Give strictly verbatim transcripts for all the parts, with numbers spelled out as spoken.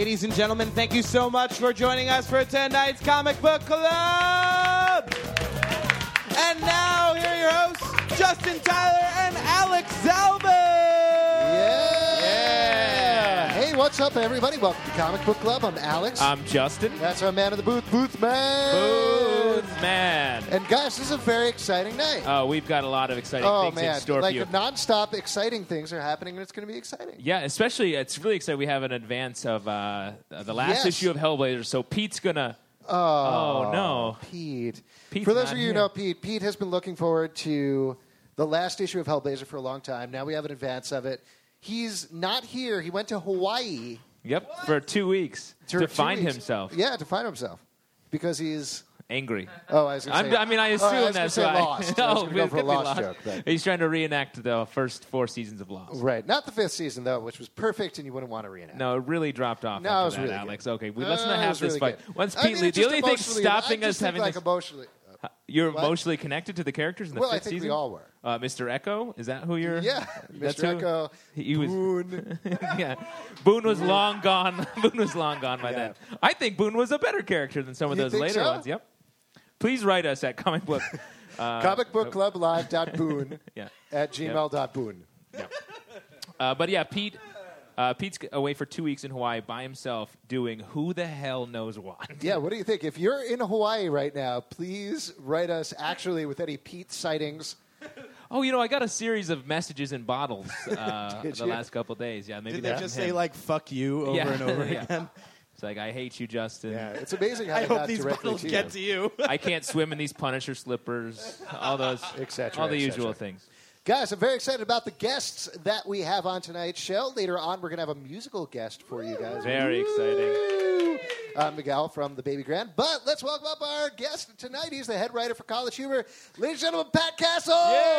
Ladies and gentlemen, thank you so much for joining us for tonight's Comic Book Club. And now, here are your hosts, Justin Tyler and Alex Zalben. Yeah. Yeah. Hey, what's up, everybody? Welcome to Comic Book Club. I'm Alex. I'm Justin. That's our man of the booth, Booth Man. Booth Man. And guys, this is a very exciting night. Oh, we've got a lot of exciting oh, things man. in store like for you. non-stop exciting things are happening, and it's going to be exciting. Yeah, especially, it's really exciting. We have an advance of uh, the last Yes. issue of Hellblazer, so Pete's going to... Oh, Oh, no. Pete. Pete's For those not of you here. who know Pete, Pete has been looking forward to the last issue of Hellblazer for a long time. Now we have an advance of it. He's not here. He went to Hawaii. Yep, for two weeks for to two find weeks. himself. Yeah, to find himself. Because he's... Angry. Oh, I was going I'm, to say... I mean, I oh, assume I was that's gonna say why. Lost. I was going to go it for a could be Lost, Lost. joke. But... He's trying to reenact the first four seasons of Lost. Right. Not the fifth season, though, which was perfect, and you wouldn't want to reenact. No, it really dropped off No, after it was that, really Alex. good. Okay, we, Uh, let's not it have was this really fight. good. Once I Pete mean, leaves, it's the only just thing emotionally- stopping I us just think, having like this... emotionally... You're What? emotionally connected to the characters in the Well, I fifth think we season? all were. Uh, Mister Echo? Is that who you're... Yeah. That's Mister who- Echo, He was... Boone. yeah. Boone was long gone. Boone was long gone by Yeah. then. I think Boone was a better character than some of You those think later so? ones. Yep. Please write us at comic book. Uh, Comic Book Club Live dot boone yeah. at gmail dot boone. Uh, but yeah, Pete. Uh, Pete's away for two weeks in Hawaii by himself, doing who the hell knows what. Yeah, what do you think? If you're in Hawaii right now, please write us actually with any Pete sightings. Oh, you know, I got a series of messages in bottles uh, Did the you? last couple of days. Yeah, maybe Did they that's just him. say, like, fuck you over Yeah. and over Yeah. again? It's like, I hate you, Justin. Yeah, it's amazing how I they hope got these directly bottles to get you. to you. I can't swim in these Punisher slippers. All those, Et cetera, all the et usual cetera. things. Guys, I'm very excited about the guests that we have on tonight's show. Later on, we're going to have a musical guest for you guys. Very exciting. Woo! Uh, Miguel from the Baby Grand. But let's welcome up our guest tonight. He's the head writer for College Humor. Ladies and gentlemen, Pat Castles!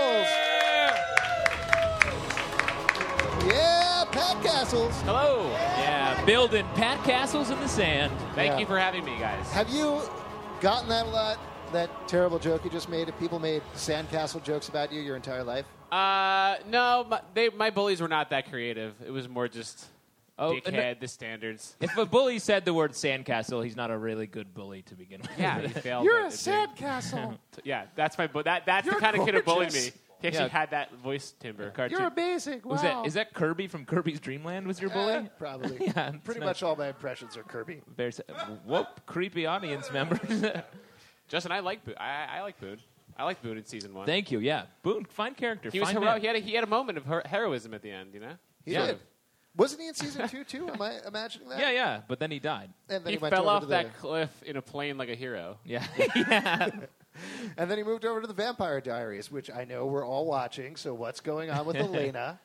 Yeah, Pat Castles. Hello. Yeah, building Pat Castles in the sand. Thank Yeah. you for having me, guys. Have you gotten that a lot? That terrible joke you just made? If people made sandcastle jokes about you your entire life? Uh, no, my, they, my bullies were not that creative. It was more just Oh, dickhead, the standards. If a bully said the word sandcastle, he's not a really good bully to begin with. Yeah, he failed. You're at a it big. sandcastle. Yeah, that's my. Bu- that that's You're the kind of kid who bullied gorgeous. me. He actually Yeah. had that voice timbre. Cartoon. You're amazing. Wow. Was that, is that Kirby from Kirby's Dream Land was your bully? Eh, probably. Yeah, it's Pretty nice. much all my impressions are Kirby. Very sa- Whoop, creepy audience members. Justin, I like Boone. I, I like Boone. I like Boone in season one. Thank you. Yeah, Boone, fine character. he was fine hero- man. he had a, he had a moment of her- heroism at the end. You know. He Yeah. did. Wasn't he in season two, too? Am I imagining that? Yeah, yeah, but then he died. And then He, he, went fell over off to the, that cliff in a plane like a hero. Yeah, yeah. And then he moved over to the Vampire Diaries, which I know we're all watching. So what's going on with Elena?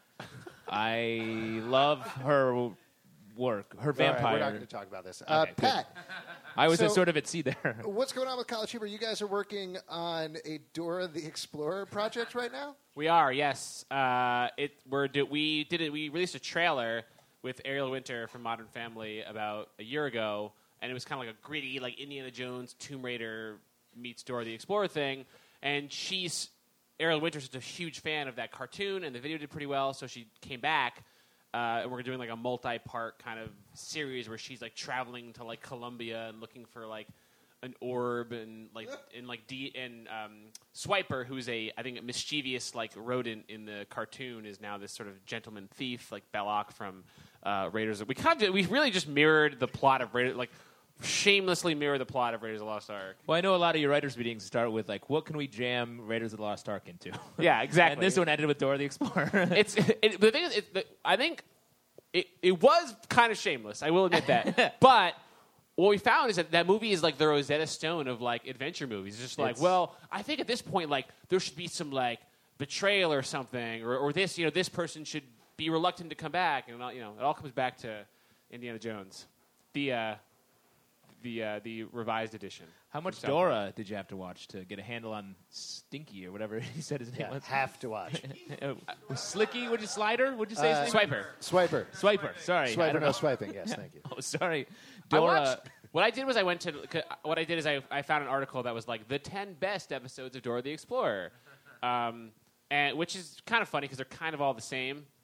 I love her work, her All right, vampire. we're not going to talk about this. Uh, Okay, good. Pat, I was So- sort of at sea there. what's going on with College Humor? You guys are working on a Dora the Explorer project right now? We are, yes. Uh, it we're do, we did it. We released a trailer with Ariel Winter from Modern Family about a year ago, and it was kind of like a gritty, like Indiana Jones, Tomb Raider meets Dora the Explorer thing. And she's Ariel Winter's such a huge fan of that cartoon, and the video did pretty well, so she came back. Uh, and we're doing like a multi-part kind of series where she's like traveling to like Colombia and looking for like an orb and like and like D and um, Swiper, who's a I think a mischievous like rodent in the cartoon, is now this sort of gentleman thief like Belloc from uh, Raiders. We kind of we really just mirrored the plot of Raiders, like shamelessly mirror the plot of Raiders of the Lost Ark. Well, I know a lot of your writers' meetings start with, like, what can we jam Raiders of the Lost Ark into? Yeah, exactly. And this one ended with Dora the Explorer. It's it, the thing is, it, the, I think it it was kind of shameless. I will admit that, but. What we found is that that movie is like the Rosetta Stone of like adventure movies. It's just like, It's- well, I think at this point, like there should be some like betrayal or something, or, or this, you know, this person should be reluctant to come back, and all, you know, it all comes back to Indiana Jones, the uh, the uh, the revised edition. How much So- Dora did you have to watch to get a handle on Stinky or whatever he said his name Yeah, was? have to watch. Uh, was Slicky? Would you Slider? Would you say Uh, his name? Swiper. Swiper. Swiper. Sorry, I Swiper, don't no know. swiping. Yes, thank you. Oh, sorry, I Dora. watched, what I did was I went to what I did is I, I found an article that was like the ten best episodes of Dora the Explorer, um, and which is kind of funny because they're kind of all the same.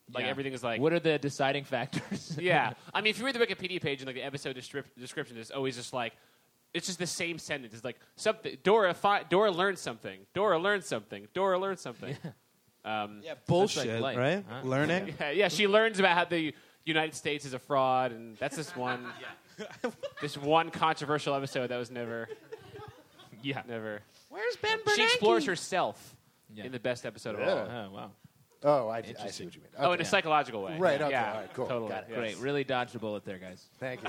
Like Yeah. everything is like. What are the deciding factors? Yeah, I mean, if you read the Wikipedia page and like the episode descrip- description is always just like, it's just the same sentence. It's like something. Dora, fi- Dora learned something. Dora learned something. Dora learned something. Um, Yeah, bullshit, life, right? huh? Learning. yeah, yeah, she learns about how the United States is a fraud, and that's this one, this one controversial episode that was never, Yeah. never. Where's Ben She explores herself Yeah. in the best episode of Yeah. all. Oh, wow. Oh, I, I see Interesting. what you mean. Oh, Okay. in a psychological way. Right, okay, Yeah, all right, cool. Totally. Got it. yes. Great. Really dodged a bullet there, guys. Thank you.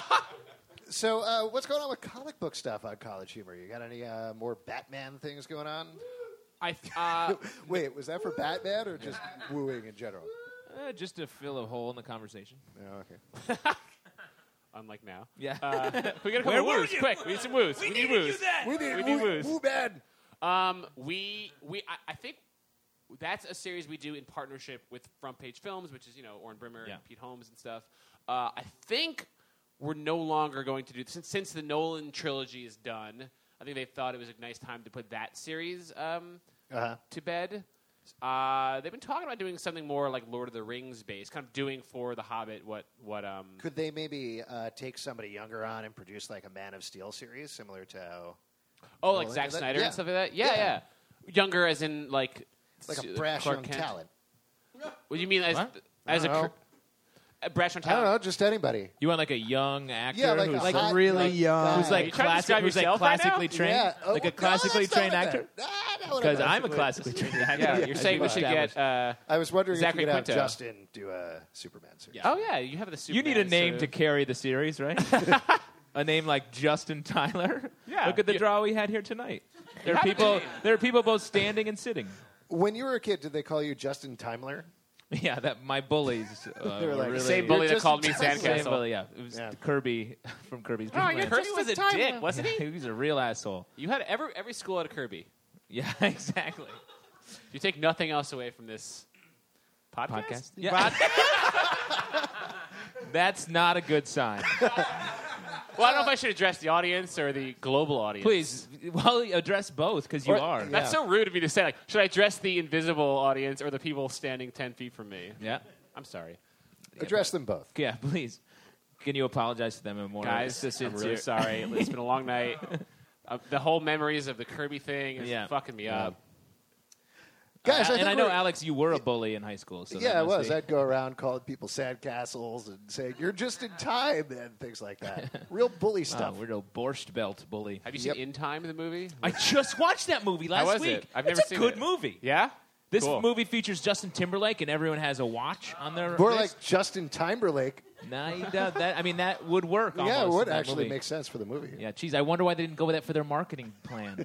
So, uh, what's going on with comic book stuff on College Humor? You got any uh, more Batman things going on? I th- uh, Wait, was that for Batman or just wooing in general? Uh, just to fill a hole in the conversation. Oh, okay. unlike now. Yeah. Uh, we got a Where couple were woos. you? Quick, we need some woos. We, need woos. We need, We need woo, woos. woo man. Um, we we I, I think that's a series we do in partnership with Front Page Films, which is you know Oren Brimmer Yeah. and Pete Holmes and stuff. Uh, I think we're no longer going to do since since the Nolan trilogy is done. I think they thought it was a nice time to put that series um, Uh-huh. to bed. Uh, they've been talking about doing something more like Lord of the Rings based, kind of doing for The Hobbit what what um. Could they maybe uh, take somebody younger on and produce like a Man of Steel series similar to how Oh, like Nolan Zack did that? Snyder Yeah. and stuff like that. Yeah, Yeah. yeah. Younger, as in like it's like a s- brash Clark young Kent. talent? What do you mean as What? as I a don't cr- know. a brash young I don't talent? know, just anybody. You want like a young actor Yeah, like a who's, hot, really like, young- guy. who's Are you like trying to classic, describe who's like yourself right now? classically trained, Yeah. Oh, like no, a classically let's not trained with actor. that. Ah, no, Because whatever. I'm a classically trained actor. Yeah, as you're saying we we've should established. get. Uh, I was wondering Zachary if you could have Quinto. Justin do a Superman series. Yeah. oh yeah, you have the. You Superman, need a name so- to carry the series, right? A name like Justin Tyler. Yeah. Look at the Yeah. draw we had here tonight. There are have a people. name. There are people both standing and sitting. When you were a kid, did they call you Justin Timler? Yeah, that my bullies. Uh, They were were like, really, Same bully that just called me a Same Sandcastle. bully, yeah. It was Yeah. Kirby from Kirby's Oh, Dream yeah, Land. Kirby was a Justin dick, Timler. wasn't he? He was a real asshole. You had every every school had a Kirby. Yeah, exactly. You take nothing else away from this podcast. Podcast. Yeah. That's not a good sign. Well, I don't know if I should address the audience or the global audience. Please, well, address both because you Or- are. That's Yeah. so rude of me to say. Like, should I address the invisible audience or the people standing ten feet from me? Yeah. I'm sorry, Address them both. Yeah, please. Can you apologize to them in more guys. it's a I'm really sincere- sorry. It's been a long night. Uh, the whole memories of the Kirby thing is Yeah. fucking me Yeah. up. Guys, I Uh, and think I know, we're- Alex, you were a bully in high school. So that yeah, I must was. be- I'd go around calling people sandcastles and saying, you're just in time, and things like that. Real bully Wow, stuff. we're no borscht belt bully. Have you Yep. seen In Time, the movie? I just watched that movie last was week. it? I've it's never a seen good it. movie. Yeah. This Cool. movie features Justin Timberlake, and everyone has a watch on their. More wrist. like Justin Timberlake. Nah, he does that. I mean, that would work. Yeah, it almost would in that actually movie. make sense for the movie. Yeah, geez, I wonder why they didn't go with that for their marketing plan.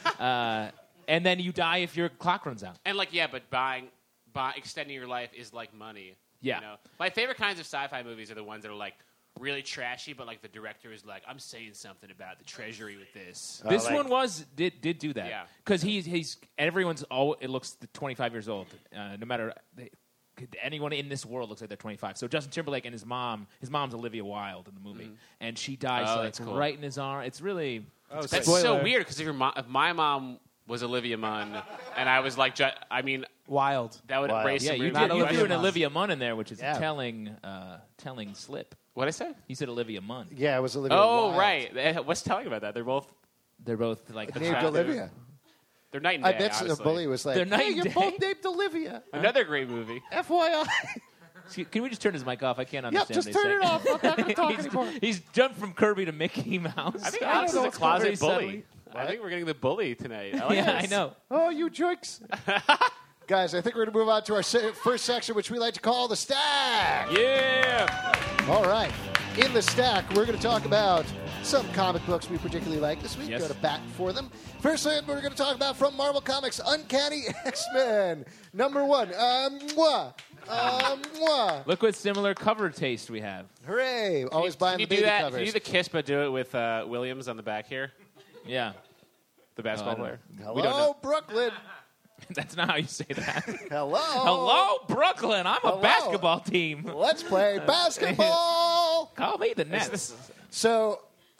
uh, and then you die if your clock runs out. And like, yeah, but buying, buy, extending your life is like money. Yeah. You know? My favorite kinds of sci-fi movies are the ones that are like really trashy, but like the director is like, I'm saying something about the treasury with this. Uh, This like- one was did did do that. Yeah. because he's he's everyone's all it looks twenty-five years old. Uh, no matter they, anyone in this world looks like they're twenty-five. So Justin Timberlake and his mom, his mom's Olivia Wilde in the movie, and she dies Oh, like that's cool. right in his arm. It's really Oh, That's spoiler. so weird because if, your mo- if my mom was Olivia Munn and I was like, ju- I mean, Wild. that would Wow. raise yeah. some You, weird did, Not you Olivia threw an Munn. Olivia Munn in there, which is Yeah. a telling uh, telling slip. What I say? He said Olivia Munn. Yeah, it was Olivia Oh, Wilde. right. Eh, What's telling about that? They're both They're both like Named attractive. Olivia. they're night and I day. bet the honestly. bully was like, They're night hey, and you're day? both named Olivia. Another great movie. F Y I. See, can we just turn his mic off? I can't Yep, understand. just what he's turn it saying. off. I'm not going to talk he's, anymore. he's jumped from Kirby to Mickey Mouse. I think I Alex don't is know a what's closet very bully. subtly. I think we're getting the bully tonight. I like yeah, this. I know. Oh, you jerks. Guys, I think we're going to move on to our se- first section, which we like to call the stack. Yeah. All right. In the stack, we're going to talk about some comic books we particularly like this week. Yes. Go to bat for them. First thing we're going to talk about from Marvel Comics, Uncanny X-Men. Number one. Um, mwah. Um, mwah. Look what similar cover taste we have. Hooray. Always buying Can you the do baby that? covers. Can you do the kiss, but do it with uh, Williams on the back here, Yeah. the basketball Oh, I don't player? We don't Hello, know. Brooklyn. That's not how you say that. Hello. Hello, Brooklyn. I'm Hello. a basketball team. Let's play basketball. Call me the Nets. So,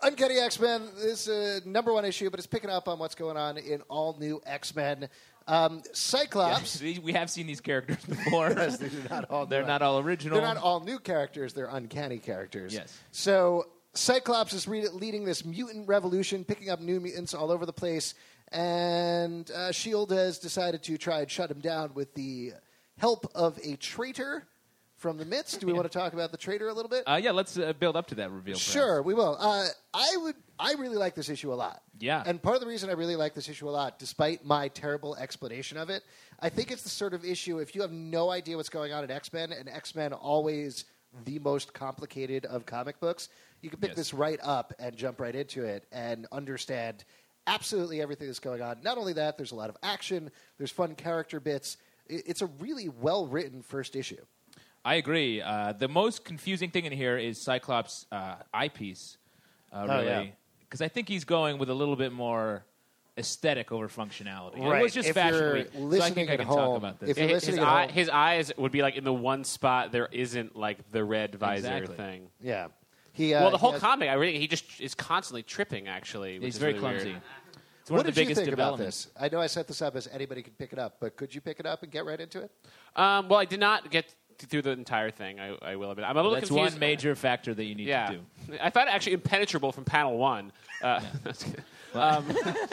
Uncanny X-Men is a number one issue, but it's picking up on what's going on in all new X-Men. Um, Cyclops. Yeah, we have seen these characters before. Yes, these are not all They're new. not all original. They're not all new characters. They're uncanny characters. Yes. So Cyclops is re- leading this mutant revolution, picking up new mutants all over the place, and uh, S H I E L D has decided to try and shut him down with the help of a traitor from the midst. Do we want to talk about the traitor a little bit? Uh, yeah, let's uh, build up to that reveal. Perhaps. Sure, we will. Uh, I would. I really like this issue a lot. Yeah. And part of the reason I really like this issue a lot, despite my terrible explanation of it, I think it's the sort of issue, if you have no idea what's going on in X-Men, and X-Men always the most complicated of comic books, you can pick Yes. this right up and jump right into it and understand absolutely everything that's going on. Not only that, there's a lot of action, there's fun character bits. I- It's a really well-written first issue. I agree. Uh, the most confusing thing in here is Cyclops' uh, eyepiece, uh, Oh, really. yeah. Because I think he's going with a little bit more aesthetic over functionality. It Right. was just If fashion you're week, so I listening think I at can home, talk about this. if you're His, listening his, at eye, home- his eyes would be like in the one spot there isn't like the red visor Exactly. thing. Yeah. He, uh, Well, the he whole has- comic, I really he just is constantly tripping. Actually, which He's is very really clumsy. weird. It's one What of the did you biggest think about developments. this? I know I set this up as anybody could pick it up, but could you pick it up and get right into it? Um, well, I did not get th- through the entire thing. I, I will admit. I'm a little That's confused. one major factor that you need yeah, to do. I found it actually impenetrable from panel one. Uh, that's good. um,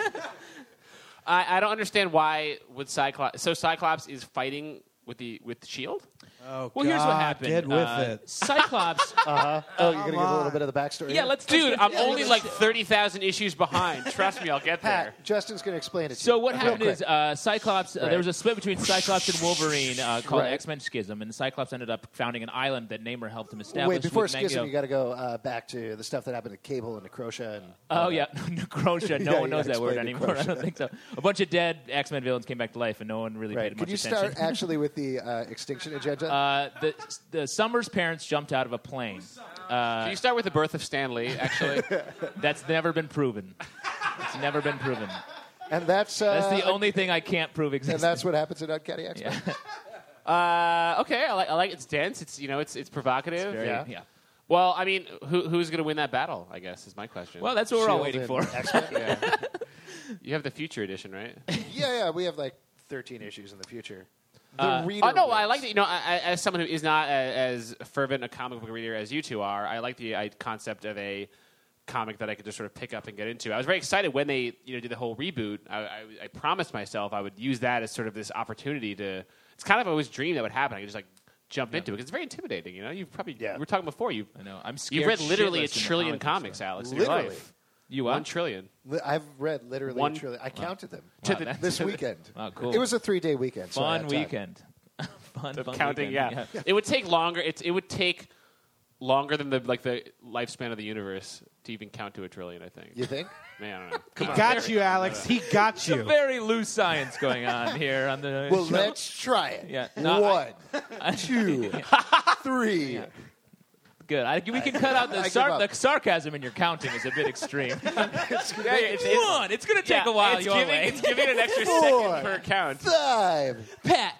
I, I don't understand why would Cyclops. So Cyclops is fighting with the with Shield. Oh, Well, here's what God, happened. Get with Uh, it. Cyclops. Oh, you're going to give a little on. bit of the backstory? yeah, here? let's Dude, let's- I'm yeah, only let's- like thirty thousand issues behind. Trust me, I'll get there. Pat, Justin's going to explain it to So you. what Real happened quick. is uh, Cyclops. Uh, Right. There was a split between Cyclops and Wolverine uh, called Right. X-Men Schism, and Cyclops ended up founding an island that Namor helped him establish. Wait, before with Schism, Magneto. you got to go uh, back to the stuff that happened to Cable and Necrosha. And Oh all yeah, that. Necrosha. No Yeah, one you knows gotta that word explain anymore. I Necrosha. don't think so. A bunch of dead X-Men villains came back to life, and no one really Right. paid Could much you attention. start actually with the uh, extinction agenda? Uh, the, the Summers parents jumped out of a plane. Uh, Can you start with the birth of Stan Lee? Actually, that's never been proven. It's never been proven. and that's uh, That's the only thing I can't prove And exists. that's what happens in Uncanny X-Men. Yeah. uh, okay. I like, I like it's dense. It's you know it's it's provocative. Very- Yeah. yeah. Well, I mean, who, who's going to win that battle? I guess is my question. Well, that's what we're all Shield waiting and for. X-Men. yeah. You have the future edition, right? yeah, yeah. We have like thirteen issues in the future. The Uh, reader Oh no, wins. I like that. You know, I, I, as someone who is not a, as fervent a comic book reader as you two are, I like the I, concept of a comic that I could just sort of pick up and get into. I was very excited when they you know did the whole reboot. I, I, I promised myself I would use that as sort of this opportunity to. It's kind of always dreamed that would happen. I could just like jump into it because it's very intimidating. You know, you've probably Yeah. we were talking before. You I know. I'm scared. you've read literally a shitless in the trillion comic comics, book Alex, in Literally. your life. You One what? trillion. Li- I've read literally One- a trillion. I counted them Wow, that's- this weekend. Wow, cool. It was a three-day weekend. so I fun had time. weekend. fun, Of fun counting, weekend. yeah. It would take longer. It's it would take longer than the like the lifespan of the universe to even count to a trillion. I think. You think? Man, I don't know. He got you, Alex. He got you. Very loose science going on here on the Well, show. let's try it. Yeah. No, One, I- two, three. Good. I, we can cut out I the, give sar- up. the sarcasm in your counting is a bit extreme. Yeah, it's, it's, One. It's going to take yeah, a while it's your giving, way. It's giving an extra Four. second per count. Five. Pat,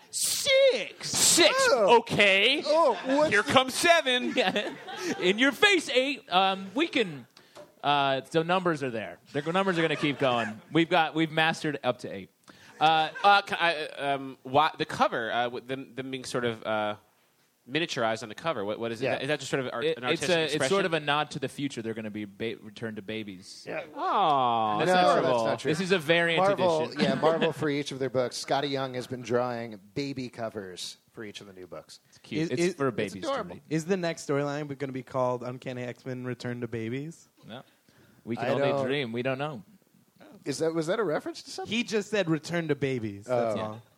six. Six. Oh. Okay. Oh, what's Here comes seven. Yeah. In your face, eight. Um, we can. Uh, the numbers are there. The numbers are going to keep going. We've got. We've mastered up to eight. Uh, Uh, can I, um, why, the cover, uh, with them, them being sort of uh, miniaturized on the cover. What, what is Yeah. it? Is that just sort of art, it- an it's artistic a. expression? It's sort of a nod to the future. They're going to be ba- return to babies. Yeah. Oh, That's No, not that's true. not true. This is a variant Marvel, edition. yeah, Marvel for each of their books. Scotty Young has been drawing baby covers for each of the new books. Cute. Is- it's is- for it's babies to adorable. read. Is the next storyline going to be called Uncanny X-Men Return to Babies? No. We can I only don't- dream. We don't know. Is that was that a reference to something? He just said Return to Babies. That's Oh. all.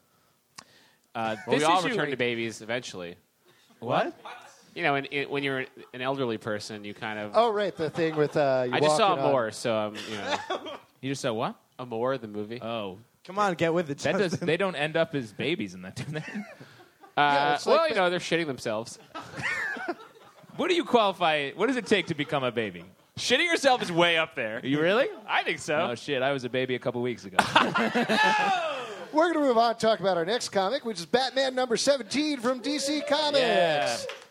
Uh, well, we this all issue- return to babies eventually. What? You know, in, in, when you're an elderly person, you kind of. Oh, right, the thing with uh, you I just saw walking on- Amore, so um, you know, You just said what? Amore, the movie. Oh, Come on, get with it. that does. Justin. They don't end up as babies in that, do they? Uh, it's like well, the- you know, they're shitting themselves. What do you qualify? What does it take to become a baby? Shitting yourself is way up there. You really? I think so. Oh shit! I was a baby a couple weeks ago. We're going to move on and talk about our next comic, which is Batman number seventeen from D C Comics. Yeah.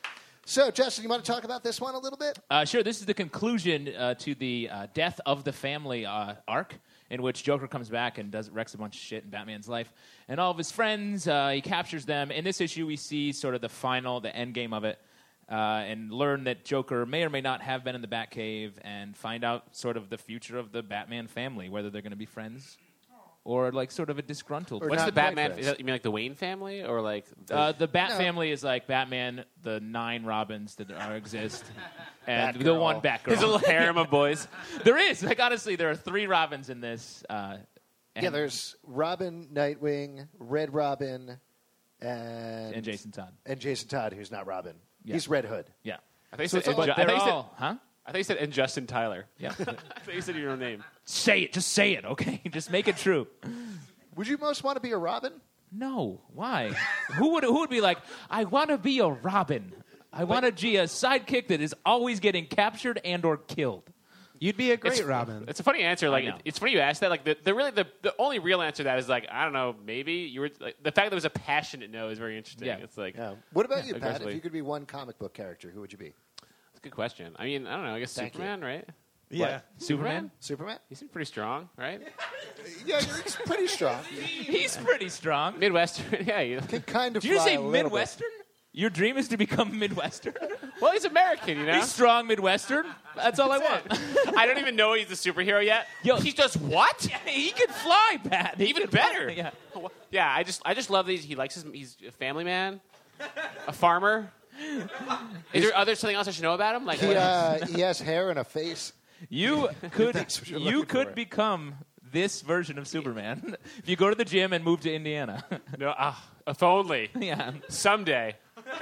So, Justin, you want to talk about this one a little bit? Uh, sure. This is the conclusion uh, to the uh, death of the family uh, arc, in which Joker comes back and does wrecks a bunch of shit in Batman's life, and all of his friends. Uh, he captures them. In this issue, we see sort of the final, the end game of it, uh, and learn that Joker may or may not have been in the Batcave, and find out sort of the future of the Batman family, whether they're going to be friends or like sort of a disgruntled. Or What's not the Batman? quite Is that, you mean like the Wayne family, or like the, Uh, the Bat No. family is like Batman, the nine Robins that are, exist, and the Batgirl. one Batgirl. his little harem of boys? There is. Like, honestly, there are three Robins in this. Uh, and, Yeah, there's Robin, Nightwing, Red Robin, and and Jason Todd. and Jason Todd, who's not Robin. Yeah. He's Red Hood. Yeah. I think So you said, it's all- and Ju- I They're thought you said, all, huh? I think you said and Justin Tyler. Yeah. I thought you said your own name. Say it. Just say it, okay? Just make it true. Would you most want to be a Robin? No. Why? who would who would be like, I want to be a Robin. I want to be a sidekick that is always getting captured and or killed. You'd be a great It's- Robin. It's a funny answer. Like know. it- it's funny you asked that. Like the, the really the, the only real answer to that is like I don't know. Maybe you were like, the fact that it was a passionate no is very interesting. Yeah. It's like Yeah. What about you, Pat? aggressively. If you could be one comic book character, who would you be? it's a good question. I mean I don't know. I guess Thank you. Superman, right? yeah. Superman? Superman? He seems pretty strong, right? Yeah, he's pretty strong. He's pretty strong. Midwestern. Yeah. You, Can kind of Did you fly say a little bit. Midwestern? Your dream is to become Midwestern? well, he's American. You know. He's strong Midwestern. That's all I want. I don't even know he's the superhero yet. Yo. he does what? he can fly, Pat. He Even can fly. better. Yeah. Yeah. I just I just love that he's, he likes his. He's a family man, a farmer. Is there other something else I should know about him? Like He, what- uh, he has hair and a face. You could That's what you're you looking could for. become this version of Superman if you go to the gym and move to Indiana. no, ah, if only yeah. someday.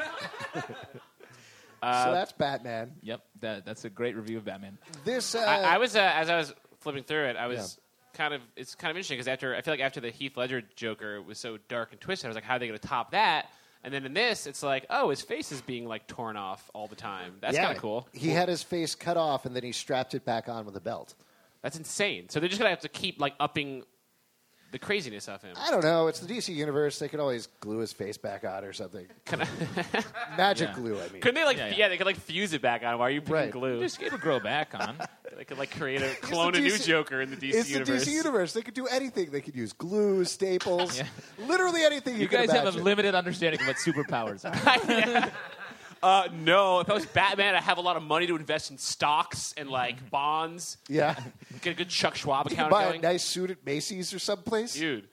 so that's Batman. Yep. That that's a great review of Batman. This uh, I, I was uh, as I was flipping through it, I was kind of it's kind of interesting because after I feel like after the Heath Ledger Joker was so dark and twisted, I was like, how are they going to top that? And then in this, it's like, oh, his face is being like torn off all the time. That's yeah, kind of cool. He had his face cut off and then he strapped it back on with a belt. That's insane. So they're just gonna have to keep like upping the craziness of him. I don't know. It's the D C universe. They could always glue his face back on or something. Can I, Magic Yeah. glue, I mean. couldn't they like? Yeah, Yeah, yeah. they could like fuse it back on. Why are you putting Right. glue? Just it'll grow back on. They could like create a clone a D new C Joker in the D C It's universe. the D C universe. They could do anything. They could use glue, staples, Yeah. literally anything you, You could guys have imagine. a limited understanding of what superpowers are. Uh, no, if I was Batman, I have a lot of money to invest in stocks and like bonds. Yeah. Get a good Chuck Schwab You could account buy going. a nice suit at Macy's or someplace. Dude,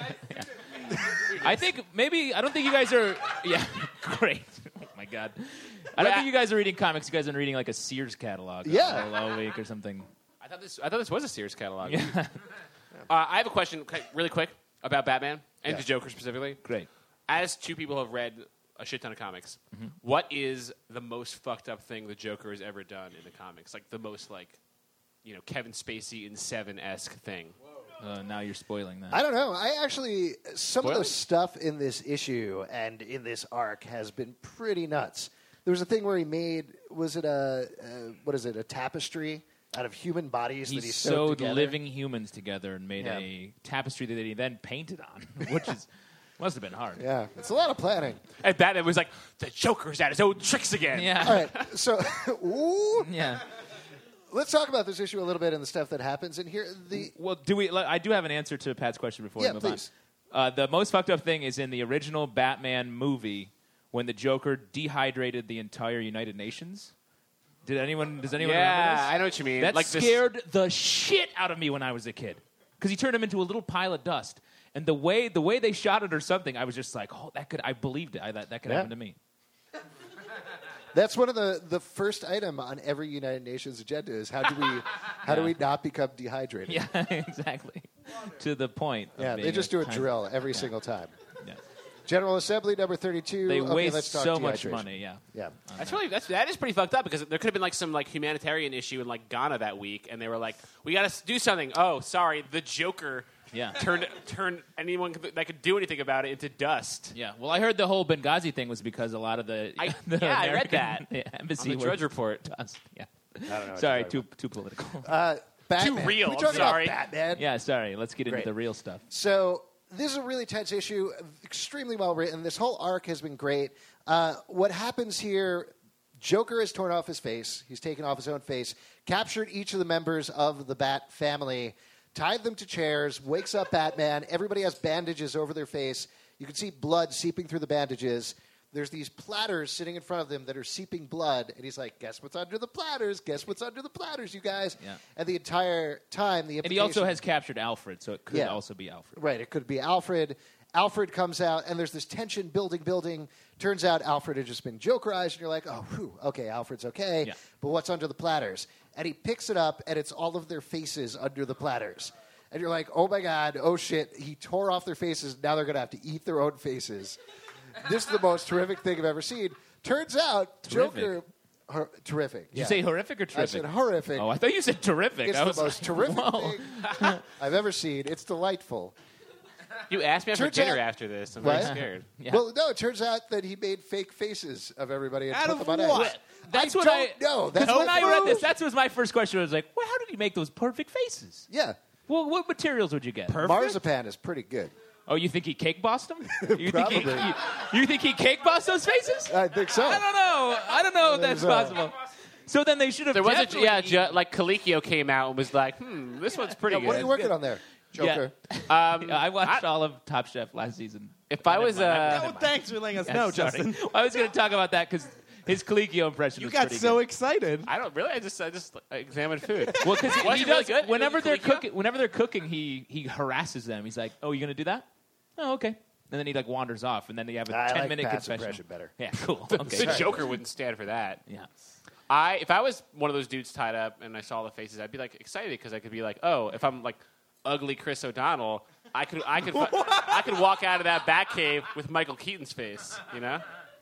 I think maybe I don't think you guys are. Yeah, great. Oh my god. I don't Yeah. think you guys are reading comics. You guys are reading like a Sears catalog. Yeah. all, all week or something. I thought this. I thought this was a Sears catalog. Yeah, Uh, I have a question, okay, really quick, about Batman and Yeah. the Joker specifically. great. As two people who have read a shit ton of comics, Mm-hmm. what is the most fucked up thing the Joker has ever done in the comics? Like the most like, you know, Kevin Spacey in Seven esque thing. Uh, now you're spoiling that. I don't know. I actually some of Spoiler? the stuff in this issue and in this arc has been pretty nuts. There was a thing where he made was it a, a what is it a tapestry out of human bodies he that he sewed sewed together. living humans together and made Yeah. a tapestry that he then painted on, which is must have been hard. Yeah, it's a lot of planning. And Batman was like, the Joker's at his old tricks again. Yeah. All right, so ooh, Yeah. let's talk about this issue a little bit and the stuff that happens. And here, the Well, do we? I do have an answer to Pat's question before Yeah, we move please. on. Uh, the most fucked up thing is in the original Batman movie when the Joker dehydrated the entire United Nations. Did anyone? Does anyone remember Yeah, this? I know what you mean. That like this- scared the shit out of me when I was a kid because he turned him into a little pile of dust. And the way the way they shot it or something, I was just like, oh, that could. I believed it. I, that that could Yeah. happen to me. that's one of the, the first item on every United Nations agenda is how do we how do we not become dehydrated? Yeah, exactly. To the point. of Yeah, they being just do a tiny- drill every single time. Yeah. General Assembly number thirty-two. They okay, waste let's talk so much dehydration. money. Yeah. Yeah. That's really that's that is pretty fucked up because there could have been like some like humanitarian issue in like Ghana that week, and they were like, "We got to do something." Oh, sorry, the Joker Yeah. turned turned anyone could- that could do anything about it into dust. Yeah, well, I heard the whole Benghazi thing was because a lot of the, I- the yeah, I read American that embassy on the were Drudge Report. dust. Yeah, I don't know. what sorry, you're too talking too political. about. Uh, Batman. real, Can we talk sorry. about Batman? yeah, sorry. Let's get into Great. the real stuff. So this is a really tense issue, extremely well written. This whole arc has been great. Uh, what happens here Joker has torn off his face. He's taken off his own face, captured each of the members of the Bat family, tied them to chairs, wakes up Batman. Everybody has bandages over their face. You can see blood seeping through the bandages. There's these platters sitting in front of them that are seeping blood. And he's like, guess what's under the platters? Guess what's under the platters, you guys? Yeah. And the entire time, the And he also implication- has captured Alfred, so it could Yeah. also be Alfred. Right, it could be Alfred. Alfred comes out, and there's this tension building, building. Turns out Alfred had just been Jokerized, and you're like, oh, whew, okay, Alfred's okay. Yeah. But what's under the platters? And he picks it up, and it's all of their faces under the platters. And you're like, oh, my God, oh, shit. He tore off their faces. Now they're going to have to eat their own faces. This is the most terrific thing I've ever seen. Turns out, Terrific. Joker... Her, terrific. Did yeah. you say horrific or I terrific? said horrific. Oh, I thought you said terrific. It's I the was most like, terrific whoa. thing I've ever seen. It's delightful. You asked me after Turns dinner out- after this. I'm What? very scared. Yeah. Well, no, it turns out that he made fake faces of everybody and Out put of them on what? ice. That's I what don't I know. That's Because when what I read food- this, that was my first question. I was like, well, how did he make those perfect faces? Yeah. Well, what materials would you get? Marzipan is pretty good. Oh, you think he cake bossed them? You think he, Probably. you, you think he cake bossed those faces? I think so. I don't know. I don't know if that's so. possible. So then they should have. There was a definitely yeah, eaten- ju- like Colicchio came out and was like, hmm, this one's pretty Yeah, what are good. you working on there, Joker? Yeah. Um, I watched I- all of Top Chef last season. If I Never was, mind. uh, Never Oh, mind. thanks for letting us Yeah, know, sorry. Justin. I was going to talk about that because his Colicchio impression You was got pretty so good. excited. I don't really. I just I just examined food. Well, because he, Was he it really does. good? Whenever Really they're Colicchio? cooking, whenever they're cooking, he he harasses them. He's like, "Oh, you going to do that? Oh, okay." And then he like wanders off, and then you have a I ten like minute Pat's confession. impression better. Yeah, cool. The Okay. Joker wouldn't stand for that. Yeah. I if I was one of those dudes tied up and I saw the faces, I'd be like excited because I could be like, oh, if I'm like ugly Chris O'Donnell, I could I could I could walk out of that Batcave with Michael Keaton's face. You know,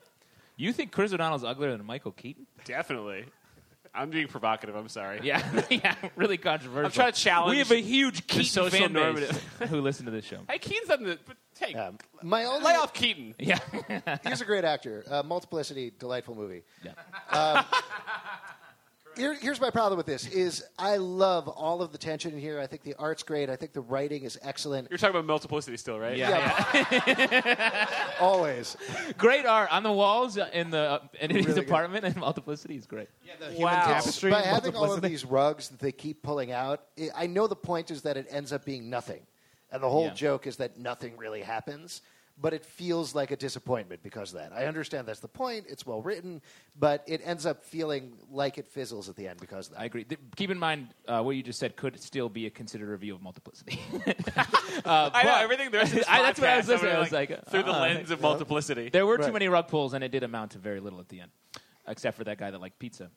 You think Chris O'Donnell's uglier than Michael Keaton? definitely. I'm being provocative. I'm sorry. Yeah, yeah, really controversial. I'm trying to challenge We have a huge Keaton social fan base normative. who listen to this show. Hey, Keaton's on the. But hey, Yeah. My only, lay off Keaton. Yeah, He's a great actor. Uh, Multiplicity, delightful movie. yeah. Here, here's my problem with this: is I love all of the tension in here. I think the art's great. I think the writing is excellent. You're talking about multiplicity still, right? Yeah. Always. Great art on the walls in the uh, in his Really good. apartment, and Multiplicity is great. Wow. tapestry. By having all of multiplicity. these rugs that they keep pulling out, I I know the point is that it ends up being nothing. And the whole Yeah. joke is that nothing really happens. But it feels like a disappointment because of that. I understand that's the point. It's well written. But it ends up feeling like it fizzles at the end because of that. I agree. Th- keep in mind, uh, what you just said could still be a considered review of Multiplicity. uh, I know but- everything. The rest of this I- that's what I was podcast, listening. I'm I was like, like, through the ah, lens of multiplicity. There were Right. too many rug pulls, and it did amount to very little at the end, except for that guy that liked pizza.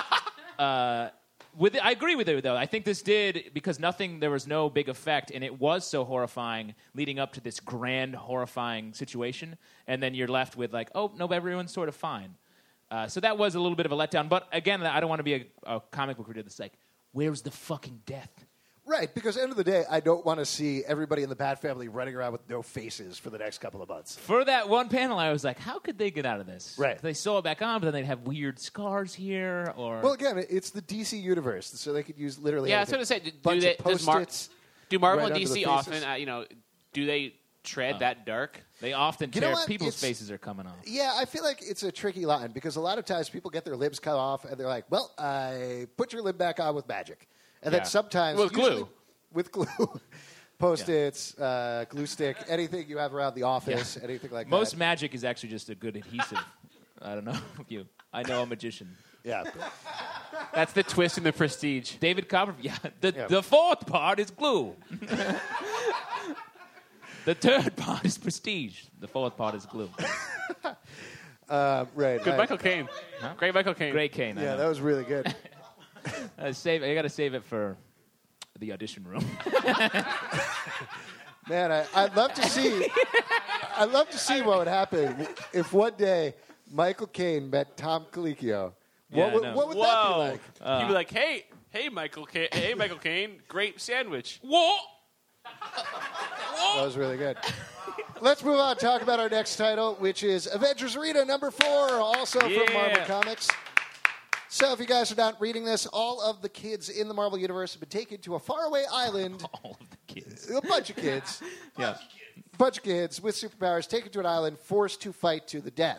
uh, with I agree with you though. I think this did because nothing. There was no big effect, and it was so horrifying leading up to this grand, horrifying situation, and then you're left with like, oh no, everyone's sort of fine. Uh, so that was a little bit of a letdown. But again, I don't want to be a, a comic book reader that's like, where's the fucking death? Right, because at the end of the day, I don't want to see everybody in the Bat family running around with no faces for the next couple of months. For that one panel, I was like, how could they get out of this? Right. They sew it back on, but then they'd have weird scars here, or Well, again, it's the D C universe, so they could use literally Yeah, I was anything. going to say, do, do Bunch they, of does Mar- Post-its. do Marvel right and D under C the often, faces. uh, you know, do they tread that dark? they often You know tear what? people's It's- faces are coming off. Yeah, I feel like it's a tricky line because a lot of times people get their limbs cut off and they're like, well, I put your limb back on with magic. And Yeah. then sometimes... With glue. usually- With glue. Post-its, uh, glue stick, anything you have around the office, anything like Most that. magic is actually just a good adhesive. I don't know you. I know a magician. Yeah. That's the twist in the Prestige. David Copperfield. Yeah, the, Yeah. the fourth part is glue. The third part is prestige. The fourth part is glue. Uh, right. Good I- Michael Caine. Great Michael Caine. Great Kane. I Yeah, know. that was really good. Uh, save. I got to save it for the audition room. Man, I, I'd love to see. I'd love to see what would happen if one day Michael Caine met Tom Colicchio. Yeah, What, would- I know. what would Whoa. that be like? Uh, He'd be like, hey, hey, Michael Caine. Hey, Michael Caine. Great sandwich. What? That was really good. Let's move on. Talk about our next title, which is Avengers Arena number four, also Yeah. from Marvel Comics. So, if you guys are not reading this, all of the kids in the Marvel Universe have been taken to a faraway island. All of the kids. A bunch of kids. Yeah. bunch of kids with superpowers taken to an island, forced to fight to the death.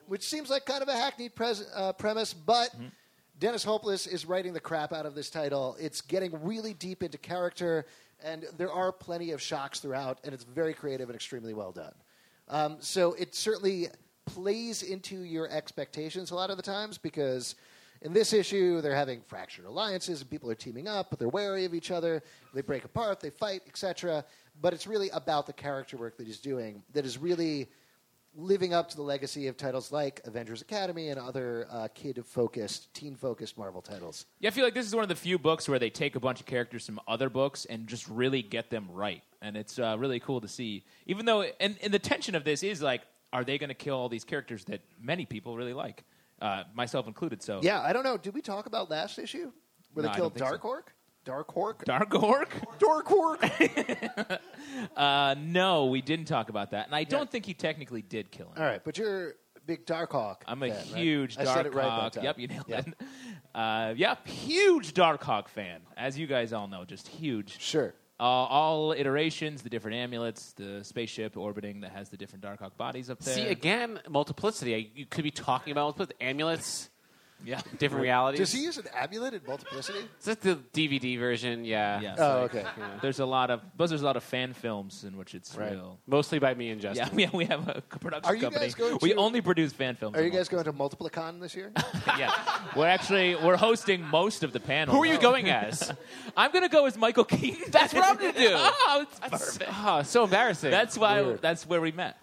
which seems like kind of a hackneyed pres- uh, premise, but mm-hmm. Dennis Hopeless is writing the crap out of this title. It's getting really deep into character, and there are plenty of shocks throughout, and it's very creative and extremely well done. Um, so it certainly plays into your expectations a lot of the times, because in this issue, they're having fractured alliances, and people are teaming up, but they're wary of each other. They break apart, they fight, et cetera. But it's really about the character work that he's doing that is really living up to the legacy of titles like Avengers Academy and other uh, kid-focused, teen-focused Marvel titles. Yeah, I feel like this is one of the few books where they take a bunch of characters from other books and just really get them right. And it's uh, really cool to see. Even though, and, and the tension of this is like, are they going to kill all these characters that many people really like? Uh, myself included, so. Yeah, I don't know. Did we talk about last issue? Where No, they I killed don't think Dark so. Orc? Dark Orc? Dark Orc? Dark Orc! uh, no, we didn't talk about that. And I don't Yeah. think he technically did kill him. All right, but you're a big Darkhawk I'm a fan, right? huge I said it right that Darkhawk. time. Yep, you nailed Yeah. it. Uh, yep, huge Darkhawk fan. As you guys all know, just huge. Sure. Uh, all iterations, the different amulets, the spaceship orbiting that has the different Darkhawk bodies up there. See, again, multiplicity. I- You could be talking about multiplicity. Amulets, yeah, different realities. Does he use an amulet in Multiplicity? Is that the D V D version? Yeah. Yeah. Oh, okay. Yeah. There's a lot of, but there's a lot of fan films in which it's Right. real. Mostly by me and Yeah, Justin. we, we have a production Are you company. guys going we to- only produce fan films. Are you in guys going to Multiplicon this year? yeah, we're actually we're hosting most of the panel. Who are you going as? I'm going to go as Michael Keaton. That's what I'm going to do. Oh, it's That's perfect. oh, so embarrassing. That's why. Weird. That's where we met.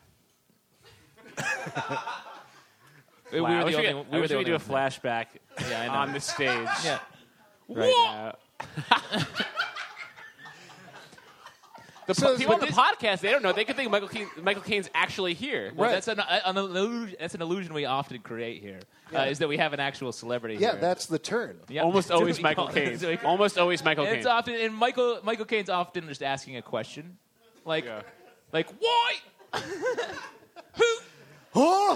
we Wow. were I the wish we, only. could- we I were wish the we could do a only ones flashback Yeah, I know. on the stage there. Yeah. right now. The So po- people on the this- podcast, they don't know. They could think Michael Caine, Michael Caine's actually here. Well, Right. that's an, an illusion. That's an illusion we often create here. Uh, is that we have an actual celebrity Yeah, here. that's the turn. Yep. Almost That's what always we Michael call it. Caine. That's what we call it. Almost always Michael And Caine. it's often, and Michael Michael Caine's often just asking a question, like, Yeah. like why? Huh?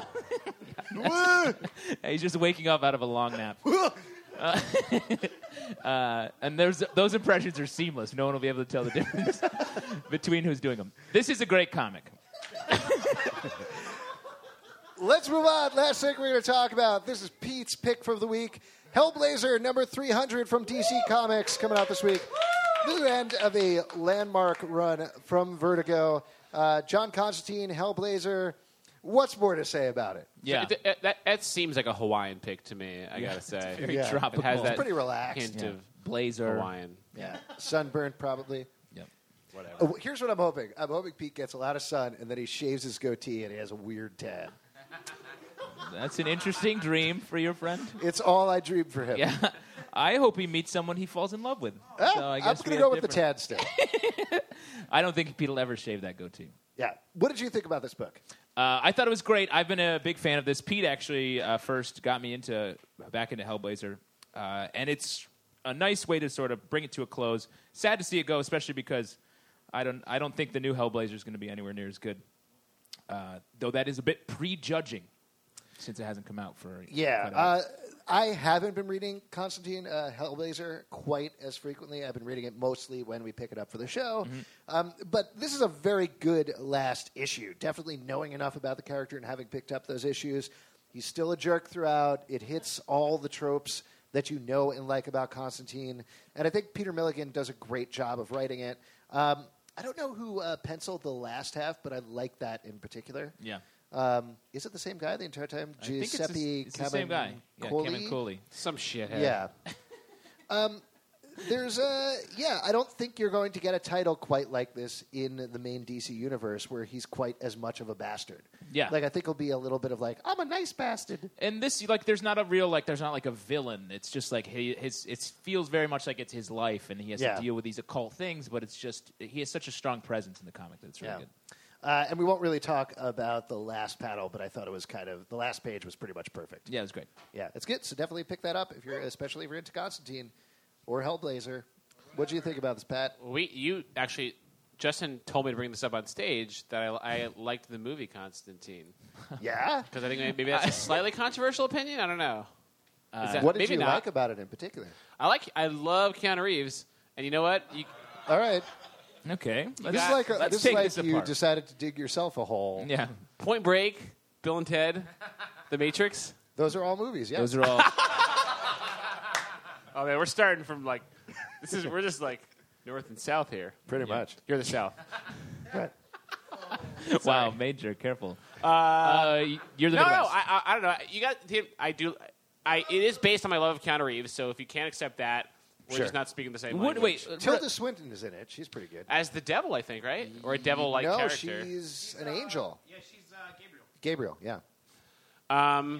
He's just waking up out of a long nap. Uh, uh, and there's those impressions are seamless. No one will be able to tell the difference between who's doing them. This is a great comic. Let's move on. Last thing we're going to talk about. This is Pete's pick for the week. Hellblazer, number three hundred from D C Comics, coming out this week. This is the end of a landmark run from Vertigo. Uh, John Constantine, Hellblazer. What's more to say about it? Yeah, It, it, that, that seems like a Hawaiian pick to me, I Yeah, gotta say. very Yeah. tropical. It has that Pretty relaxed. hint Yeah. of Blazer. Hawaiian. Yeah. Sunburned, probably. Yep. Whatever. Oh, here's what I'm hoping. I'm hoping Pete gets a lot of sun, and then he shaves his goatee, and he has a weird tan. That's an interesting dream for your friend. It's all I dreamed for him. Yeah, I hope he meets someone he falls in love with. Ah, so I I'm guess going we to go have with the different- tan still. I don't think Pete will ever shave that goatee. Yeah. What did you think about this book? Uh, I thought it was great. I've been a big fan of this. Pete actually uh, first got me into back into Hellblazer, uh, and it's a nice way to sort of bring it to a close. Sad to see it go, especially because I don't I don't think the new Hellblazer is going to be anywhere near as good. Uh, though that is a bit prejudging since it hasn't come out for Yeah, quite a while. uh, I haven't been reading Constantine uh, Hellblazer quite as frequently. I've been reading it mostly when we pick it up for the show. Mm-hmm. Um, but this is a very good last issue. Definitely knowing enough about the character and having picked up those issues. He's still a jerk throughout. It hits all the tropes that you know and like about Constantine. And I think Peter Milligan does a great job of writing it. Um, I don't know who uh, penciled the last half, but I like that in particular. yeah. Um, is it the same guy the entire time? I think it's the- Giuseppe it's the same guy. Yeah, Camuncoli? Kevin Cooley. Some shithead. Yeah. um, there's a yeah. I don't think you're going to get a title quite like this in the main D C universe, where he's quite as much of a bastard. Yeah. Like I think he'll be a little bit of like I'm a nice bastard. And this, like, there's not a real, like, there's not like a villain. It's just like he, his. It feels very much like it's his life, and he has Yeah. to deal with these occult things. But it's just he has such a strong presence in the comic that it's really Yeah. good. Uh, and we won't really talk about the last panel, but I thought it was kind of the last page was pretty much perfect. Yeah, it was great. Yeah, it's good. So definitely pick that up if you're, especially if you're into Constantine or Hellblazer. What do you think about this, Pat? We, you actually, Justin told me to bring this up on stage that I, I liked the movie Constantine Yeah. because I think maybe that's a slightly controversial opinion. I don't know. Is that- What did maybe you not. like about it in particular? I like. I love Keanu Reeves, and you know what? You, All right. Okay, This let's, is like a, let's this take is like this you apart. decided to dig yourself a hole. Yeah, Point Break, Bill and Ted. The Matrix. Those are all movies. Yeah. Those are all. Oh man, we're starting from like this is we're just like north and south here. pretty much. You're the south. Right. Wow, Major, careful. Uh, you're the No, no, Midwest. I, I, I don't know. You got. I do. I. It is based on my love of Keanu Reeves. So if you can't accept that, we're Sure. just not speaking the same What, language. wait, uh, Tilda Swinton is in it. She's pretty good. As the devil, I think, right? Or a devil-like no, character. she's an angel. Yeah, she's uh, Gabriel. Gabriel. Yeah. Um,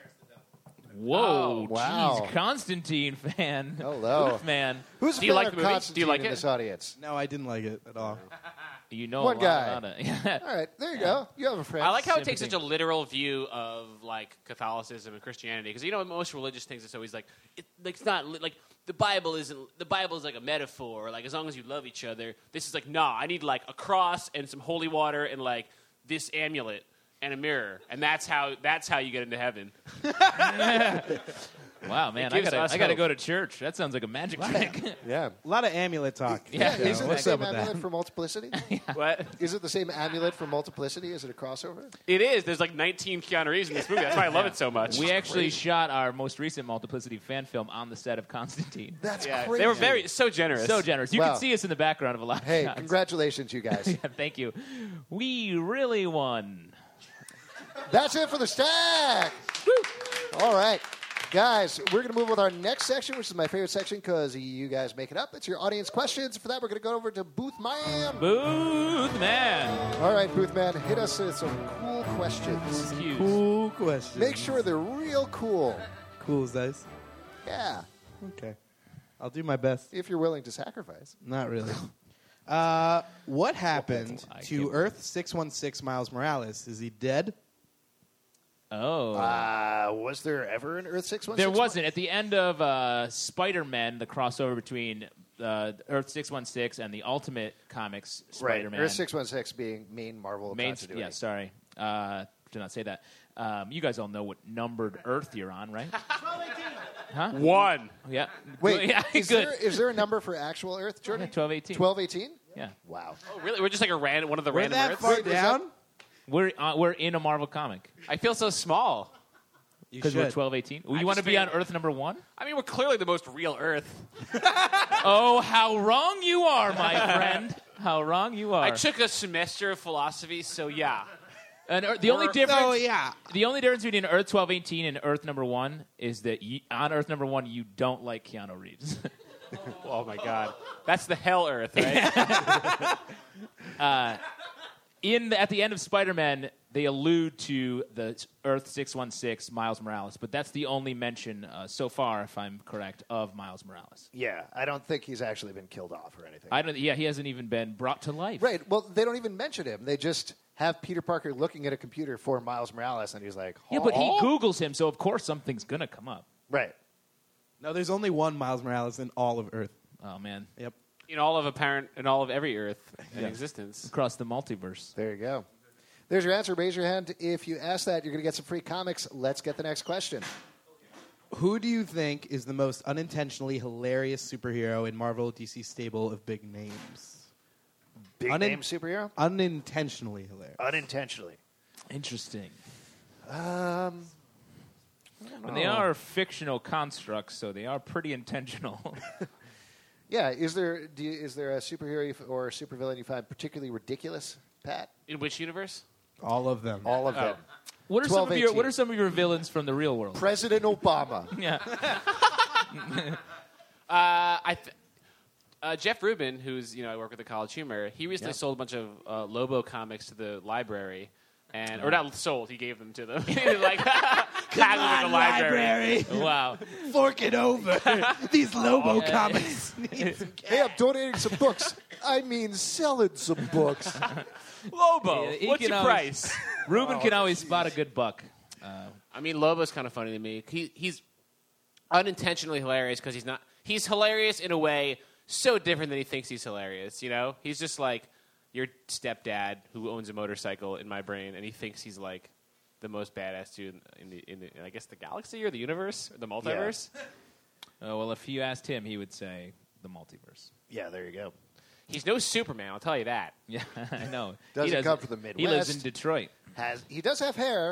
Whoa, Oh, wow. Jeez, Constantine fan. Hello. Oof, man. Who's a Do you fan like of the movie? Do you Constantine like in it? this audience? No, I didn't like it at all. You know One a lot guy. about it. All right, there you go. You have a friend. I like how it takes Sympathy. such a literal view of like Catholicism and Christianity because you know in most religious things it's always like it, like it's not li- like the Bible isn't the Bible is like a metaphor like as long as you love each other this is like nah I need like a cross and some holy water and like this amulet and a mirror and that's how that's how you get into heaven. Wow, man, It I gives gotta, us I gotta hope. go to church. That sounds like a magic trick. Yeah. A lot of amulet talk. Yeah, So, Is it the what's same up with amulet that? for multiplicity? What Is it the same amulet for multiplicity? Is it a crossover? it is there's like nineteen Keanu Reeves in this movie that's why I love it so much. We actually shot our most recent Multiplicity fan film on the set of Constantine. That's yeah, crazy. they were very so generous. So generous. You Wow. can see us in the background of a lot of Hey, shots. congratulations, you guys. Yeah, thank you. We really won. That's it for the stack. All right. Guys, we're going to move with our next section, which is my favorite section because you guys make it up. It's your audience questions. For that, we're going to go over to Booth Man. Booth man. All right, Booth Man, hit us with some cool questions. Huge. Cool question. Make sure they're real cool. Cool as dice. Yeah, Okay. I'll do my best. if you're willing to sacrifice. Not really. Uh, what happened I to can't- Earth six one six Miles Morales? Is he dead? Oh. Uh, was there ever an Earth six one six? There wasn't. At the end of uh, Spider-Man, the crossover between uh, Earth six one six and the Ultimate Comics Right. Spider-Man. Earth six one six being main Marvel Main, continuity. yeah, sorry. Uh, did not say that. Um, you guys all know what numbered Earth you're on, right? One. Yeah. Wait, yeah, is, good. there, is there a number for actual Earth, Yeah, Jordan? twelve eighteen. twelve eighteen? Yeah. Wow. Oh, really? We're just like a random one of the We're random that Earths? far Wait, is down? We're, uh, we're in a Marvel comic I feel so small. You because we're should. twelve eighteen. You I want to just be on figured- Earth number one? I mean, we're clearly the most real Earth. Oh, how wrong you are, my friend. How wrong you are. I took a semester of philosophy, so yeah. And Earth- the only Or- difference, Oh, yeah. the only difference between Earth twelve eighteen and Earth number one is that you, on Earth number one you don't like Keanu Reeves. Oh my God, that's the hell Earth, right? in the, at the end of Spider-Man, they allude to the Earth six one six Miles Morales, but that's the only mention uh, so far, if I'm correct, of Miles Morales. Yeah, I don't think he's actually been killed off or anything. I don't. Yeah, he hasn't even been brought to life. Right. Well, they don't even mention him. They just have Peter Parker looking at a computer for Miles Morales, and he's like, Yeah, but he "Huh?" Googles him, so of course something's gonna come up. Right. No, there's only one Miles Morales in all of Earth. Oh man, Yep. In all of apparent, in all of every Earth in Yeah. existence. across the multiverse. There you go. There's your answer. Raise your hand if you ask that. You're going to get some free comics. Let's get the next question. Who do you think is the most unintentionally hilarious superhero in Marvel D C stable of big names? Big Unin- name superhero? Unintentionally hilarious. Unintentionally. Interesting. Um, And they are fictional constructs, so they are pretty intentional. yeah. Is there do you, is there a superhero you f- or a supervillain you find particularly ridiculous, Pat? In which universe? All of them. All of them. what are some of your twelve What are some of your villains from the real world? President Obama. Yeah. Uh, I th- uh, Jeff Rubin, who's you know I work with the College Humor. He recently Yeah. sold a bunch of uh, Lobo comics to the library, and or not sold. He gave them to them. like Come on, the library. Wow. Fork it over. These Lobo comics need some cash. Hey, I'm donating some books. I mean, selling some books. Lobo, Yeah, he what's can your always- price? Ruben can always spot a good buck. I mean, Lobo's kind of funny to me. He, he's unintentionally hilarious because he's not. He's hilarious in a way so different than he thinks he's hilarious. You know, he's just like your stepdad who owns a motorcycle in my brain, and he thinks he's like the most badass dude in the, in the I guess the galaxy or the universe or the multiverse. Oh, well, if you asked him, he would say the multiverse. Yeah, there you go. He's no Superman, I'll tell you that. Yeah, I know. Doesn't he come from the He lives Midwest. in Detroit. Has he does have hair,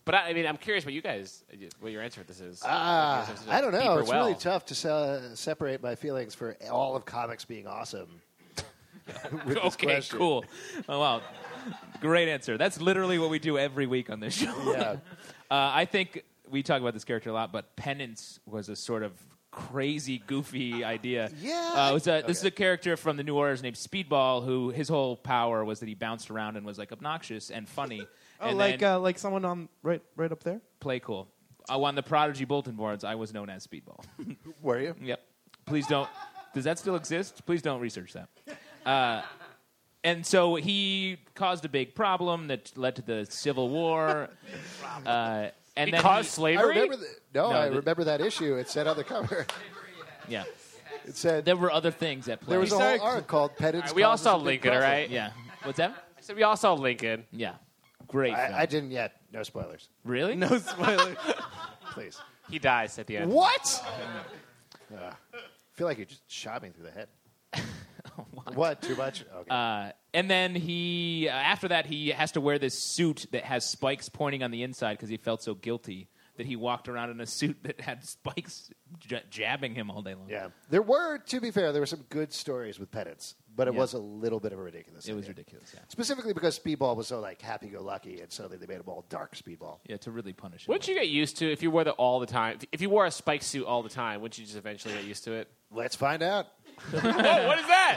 But I, I mean, I'm curious what you guys, what your answer to this is. Ah, Because it's I don't know. deeper It's well. really tough to se- separate my feelings for all of comics being awesome. with this Okay, question. cool. Oh, wow. Great answer. That's literally what we do every week on this show. Yeah. uh, I think we talk about this character a lot, but Penance was a sort of crazy, goofy idea. Yeah. Uh, it was a, This Okay. is a character from the New Warriors named Speedball, who his whole power was that he bounced around and was like obnoxious and funny. Oh, and like then uh, like someone on right right up there. play cool. Uh, on the Prodigy bulletin boards, I was known as Speedball. Were you? Yep. Please don't. Does that still exist? Please don't research that. Uh, and so he caused a big problem that led to the Civil War. Uh, and He then caused I slavery? remember. The, no, No, I the- remember that issue. It said on the cover. Yeah, It said there were other things at play. there was a He whole started- arc called Penance. We all Causes saw a Big Lincoln, all Problem. right? Yeah. What's that? I said we all saw Lincoln. Yeah. Great film. I, I didn't yet. No spoilers, Really? No spoiler. please. He dies at the end. What? Ugh. I feel like you just shot me through the head. What? What? Too much? Okay. Uh, and then he, uh, after that, he has to wear this suit that has spikes pointing on the inside because he felt so guilty that he walked around in a suit that had spikes j- jabbing him all day long. yeah. There were, to be fair, there were some good stories with Penance, but it Yeah. was a little bit of a ridiculous. It was idea. ridiculous, yeah. Specifically because Speedball was so like happy-go-lucky, and suddenly they made him all dark Speedball. Yeah, to really punish him. Wouldn't you get used to if you wore that all the time? If you wore a spike suit all the time, wouldn't you just eventually get used to it? Let's find out. Oh, what is that?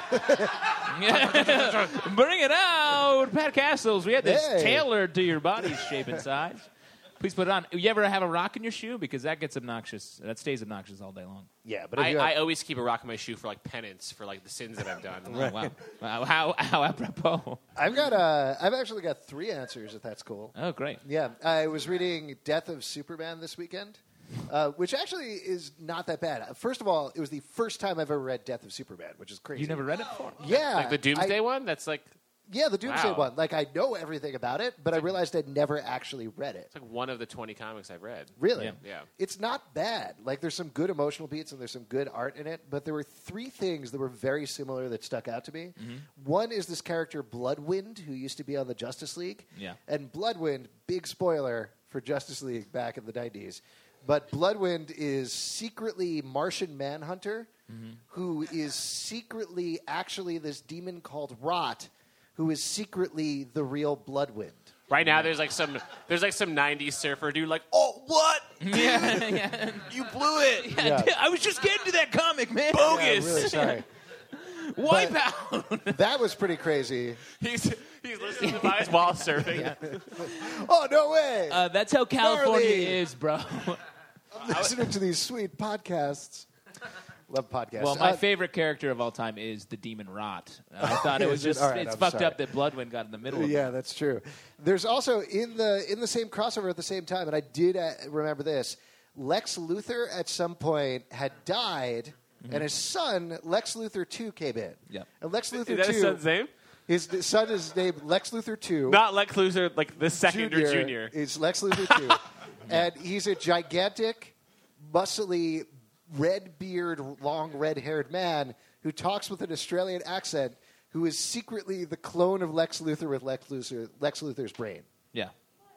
Bring it out, Pat Castles. We had this Hey. tailored to your body's shape and size. Please put it on. You ever have a rock in your shoe? Because that gets obnoxious. That stays obnoxious all day long. Yeah, but if I, you I have, always keep a rock in my shoe for like penance for like the sins that I've done. Oh, wow. wow. How, how apropos. I've got uh, I've actually got three answers. If that's cool. Oh, great. Yeah, I was reading Death of Superman this weekend, uh, which actually is not that bad. First of all, it was the first time I've ever read Death of Superman, which is crazy. You never read it before? Yeah, Like the Doomsday I- one? That's like Yeah, the Doomsday Wow. one. Like I know everything about it, but I realized I'd never actually read it. it's like one of the twenty comics I've read. Really? Yeah. Yeah. It's not bad. Like there's some good emotional beats and there's some good art in it, but there were three things that were very similar that stuck out to me. Mm-hmm. One is this character Bloodwind, who used to be on the Justice League. Yeah. And Bloodwind, big spoiler for Justice League back in the nineties, but Bloodwind is secretly Martian Manhunter, Mm-hmm. who is secretly actually this demon called Rot, who is secretly the real Bloodwind. Right now, there's like some there's like some nineties surfer dude like, oh, what? Yeah, yeah. You blew it. Yeah. I was just getting to that comic, man. Yeah, I'm Bogus. really sorry. Wipe But- out. That was pretty crazy. He's he's listening to Bias while surfing. Oh, no way. Uh, that's how California Gnarly. is, bro. I'm listening to these sweet podcasts. Love podcasts. Well, my Uh, favorite character of all time is the demon Rot. I thought it was Is it? just All right, it's I'm fucked sorry. up that Bloodwind got in the middle of Yeah, it. that's true. There's also in the in the same crossover at the same time, and I did uh, remember this. Lex Luthor at some point had died, and his son Lex Luthor two came in. Yep. And Lex Luthor Is that two, his son's name? his the son is named Lex Luthor two. Not Lex Luthor, like the second or junior. Is Lex Luthor two, and he's a gigantic, muscly, red beard, long red haired man who talks with an Australian accent, who is secretly the clone of Lex Luthor with Lex Luthor, Lex Luthor's brain Yeah.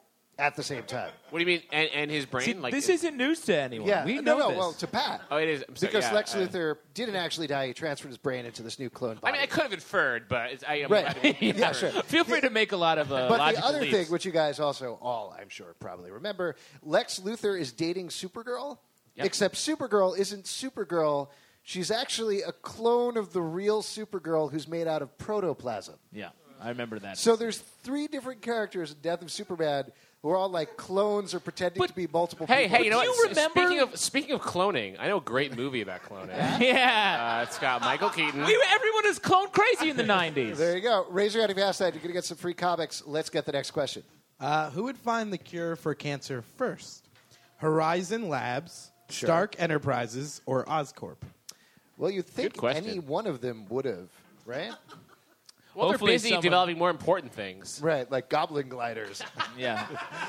at the same time. What do you mean? And, and his brain? See, like this it- isn't news to anyone. Yeah, we no, know no. this. Well, to Pat, Oh, it is. I'm sorry, because yeah, Lex I- Luthor didn't actually die; he transferred his brain into this new clone body. I mean, I could have inferred, but it's, I am Right. glad to Yeah, sure. Feel free to make a lot of uh, But the logical other leaps. thing, which you guys also all, I'm sure, probably remember, Lex Luthor is dating Supergirl, Yep. except Supergirl isn't Supergirl. She's actually a clone of the real Supergirl who's made out of protoplasm. Yeah, I remember that. So there's three different characters in Death of Superman who are all like clones or pretending But- to be multiple Hey, people. hey, you know Do what? you S- remember- Speaking of speaking of cloning, I know a great movie about cloning. yeah. Uh, it's got Michael Keaton. we, everyone is clone crazy in the nineties. There you go. Raise your hand if you asked that. You're going to get some free comics. Let's get the next question. Uh, who would find the cure for cancer first? Horizon Labs, Sure. Stark Enterprises, or Oscorp? Well, you'd think Good question. any one of them would have, right? well, they're Hopefully busy someone- developing more important things. Right, like goblin gliders. Yeah.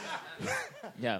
yeah.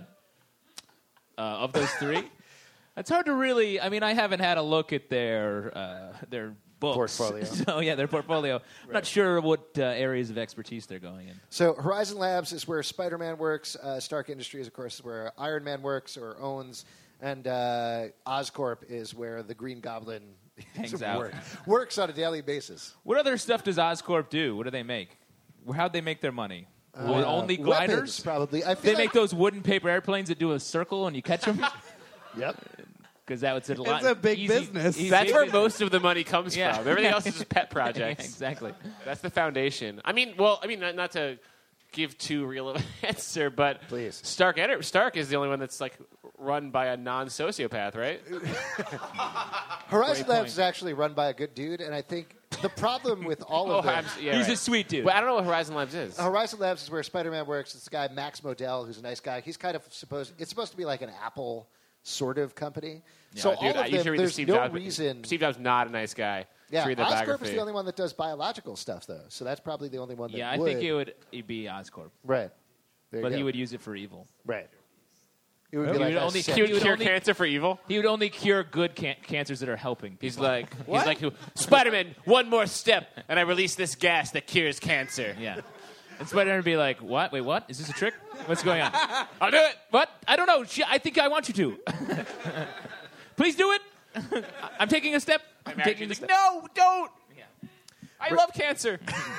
Uh, of those three, it's hard to really. I mean, I haven't had a look at their uh, their books. Portfolio. So, yeah, their portfolio. I'm not sure what uh, areas of expertise they're going in. So Horizon Labs is where Spider-Man works. Uh, Stark Industries, of course, is where Iron Man works or owns. And uh, Oscorp is where the Green Goblin Hangs out. work, works on a daily basis. What other stuff does Oscorp do? What do they make? How'd they make their money? Wood- Uh, only weapons, gliders? probably. I They feel make like, those wooden paper airplanes that do a circle and you catch them? Yep. Because that would sit a lot. It's a big easy- business. easy That's where business. most of the money comes Yeah. from. Everything else is just pet projects. Exactly. That's the foundation. I mean, well, I mean, not, not to give too real of an answer, but Please. Stark Enter- Stark is the only one that's like run by a non-sociopath, right? Horizon Great Labs point. is actually run by a good dude, and I think the problem with all of Oh, them... I'm- yeah, He's right. a sweet dude. But I don't know what Horizon Labs is. Horizon Labs is where Spider-Man works. It's the guy Max Modell, who's a nice guy. He's kind of supposed. It's supposed to be like an Apple sort of company. so Dude, all I- of you them, should read the there's Steve no Jobs. reason. Steve Jobs not a nice guy. You yeah, should read the Oscorp biography. is the only one that does biological stuff, though. So that's probably the only one that Yeah, I would. think it would it'd be Oscorp. Right. There you But go. he would use it for evil. Right. It would He be like would a only set- He Cure, would cure only- cancer for evil. He would only cure good can- cancers that are helping. He's people. like, he's like, who? Spider-Man, one more step, and I release this gas that cures cancer. Yeah. And Spider-Man would be like, what? Wait, what? Is this a trick? What's going on? I'll do it. What? I don't know. She- I think I want you to. Please do it. I'm taking a step. I'm Mary taking a Jane's step. like, no, don't. Yeah. I love cancer.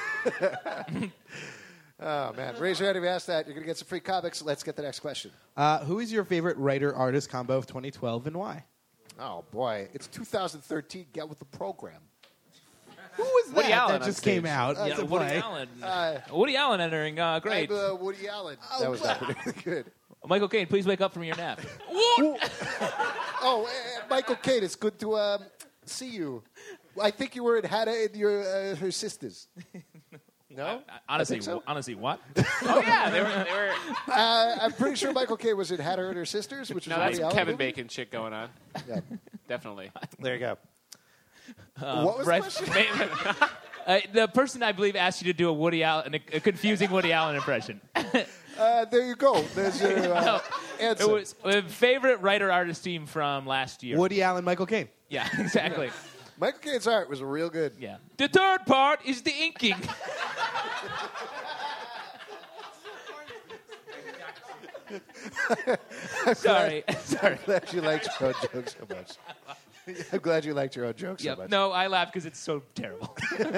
Oh man, raise your hand if you ask that. You're gonna get some free comics. Let's get the next question. Uh, who is your favorite writer-artist combo of twenty twelve and why? Oh boy, it's two thousand thirteen. Get with the program. Who was that Woody Allen that on just stage. came out Uh, Yeah, to Woody play? Allen. Uh, Woody Allen entering. Uh, great. I'm, uh, Woody Allen. that was not really good. Michael Caine, please wake up from your nap. Oh, uh, Michael Caine, it's good to um, see you. I think you were in Hannah and your uh, her sisters. No, Honestly, I think so. w- honestly, what? Oh yeah, they were. They were. Uh, I'm pretty sure Michael Caine was in Hannah and her sisters, which is No, a that's Woody Allen Kevin movie. Bacon shit going on. Yeah. Definitely. There you go. what was right. the question? Uh, the person I believe asked you to do a Woody Allen, a, a confusing Woody Allen impression. Uh, there you go. There's your uh, answer. It was a favorite writer artist team from last year. Woody Allen, Michael Caine. Yeah, exactly. Michael Caine's art was real good. Yeah. The third part is the inking. Sorry. Sorry. I'm glad you liked your own jokes so much. I'm glad you liked your own jokes Yep. so much. No, I laugh because it's so terrible.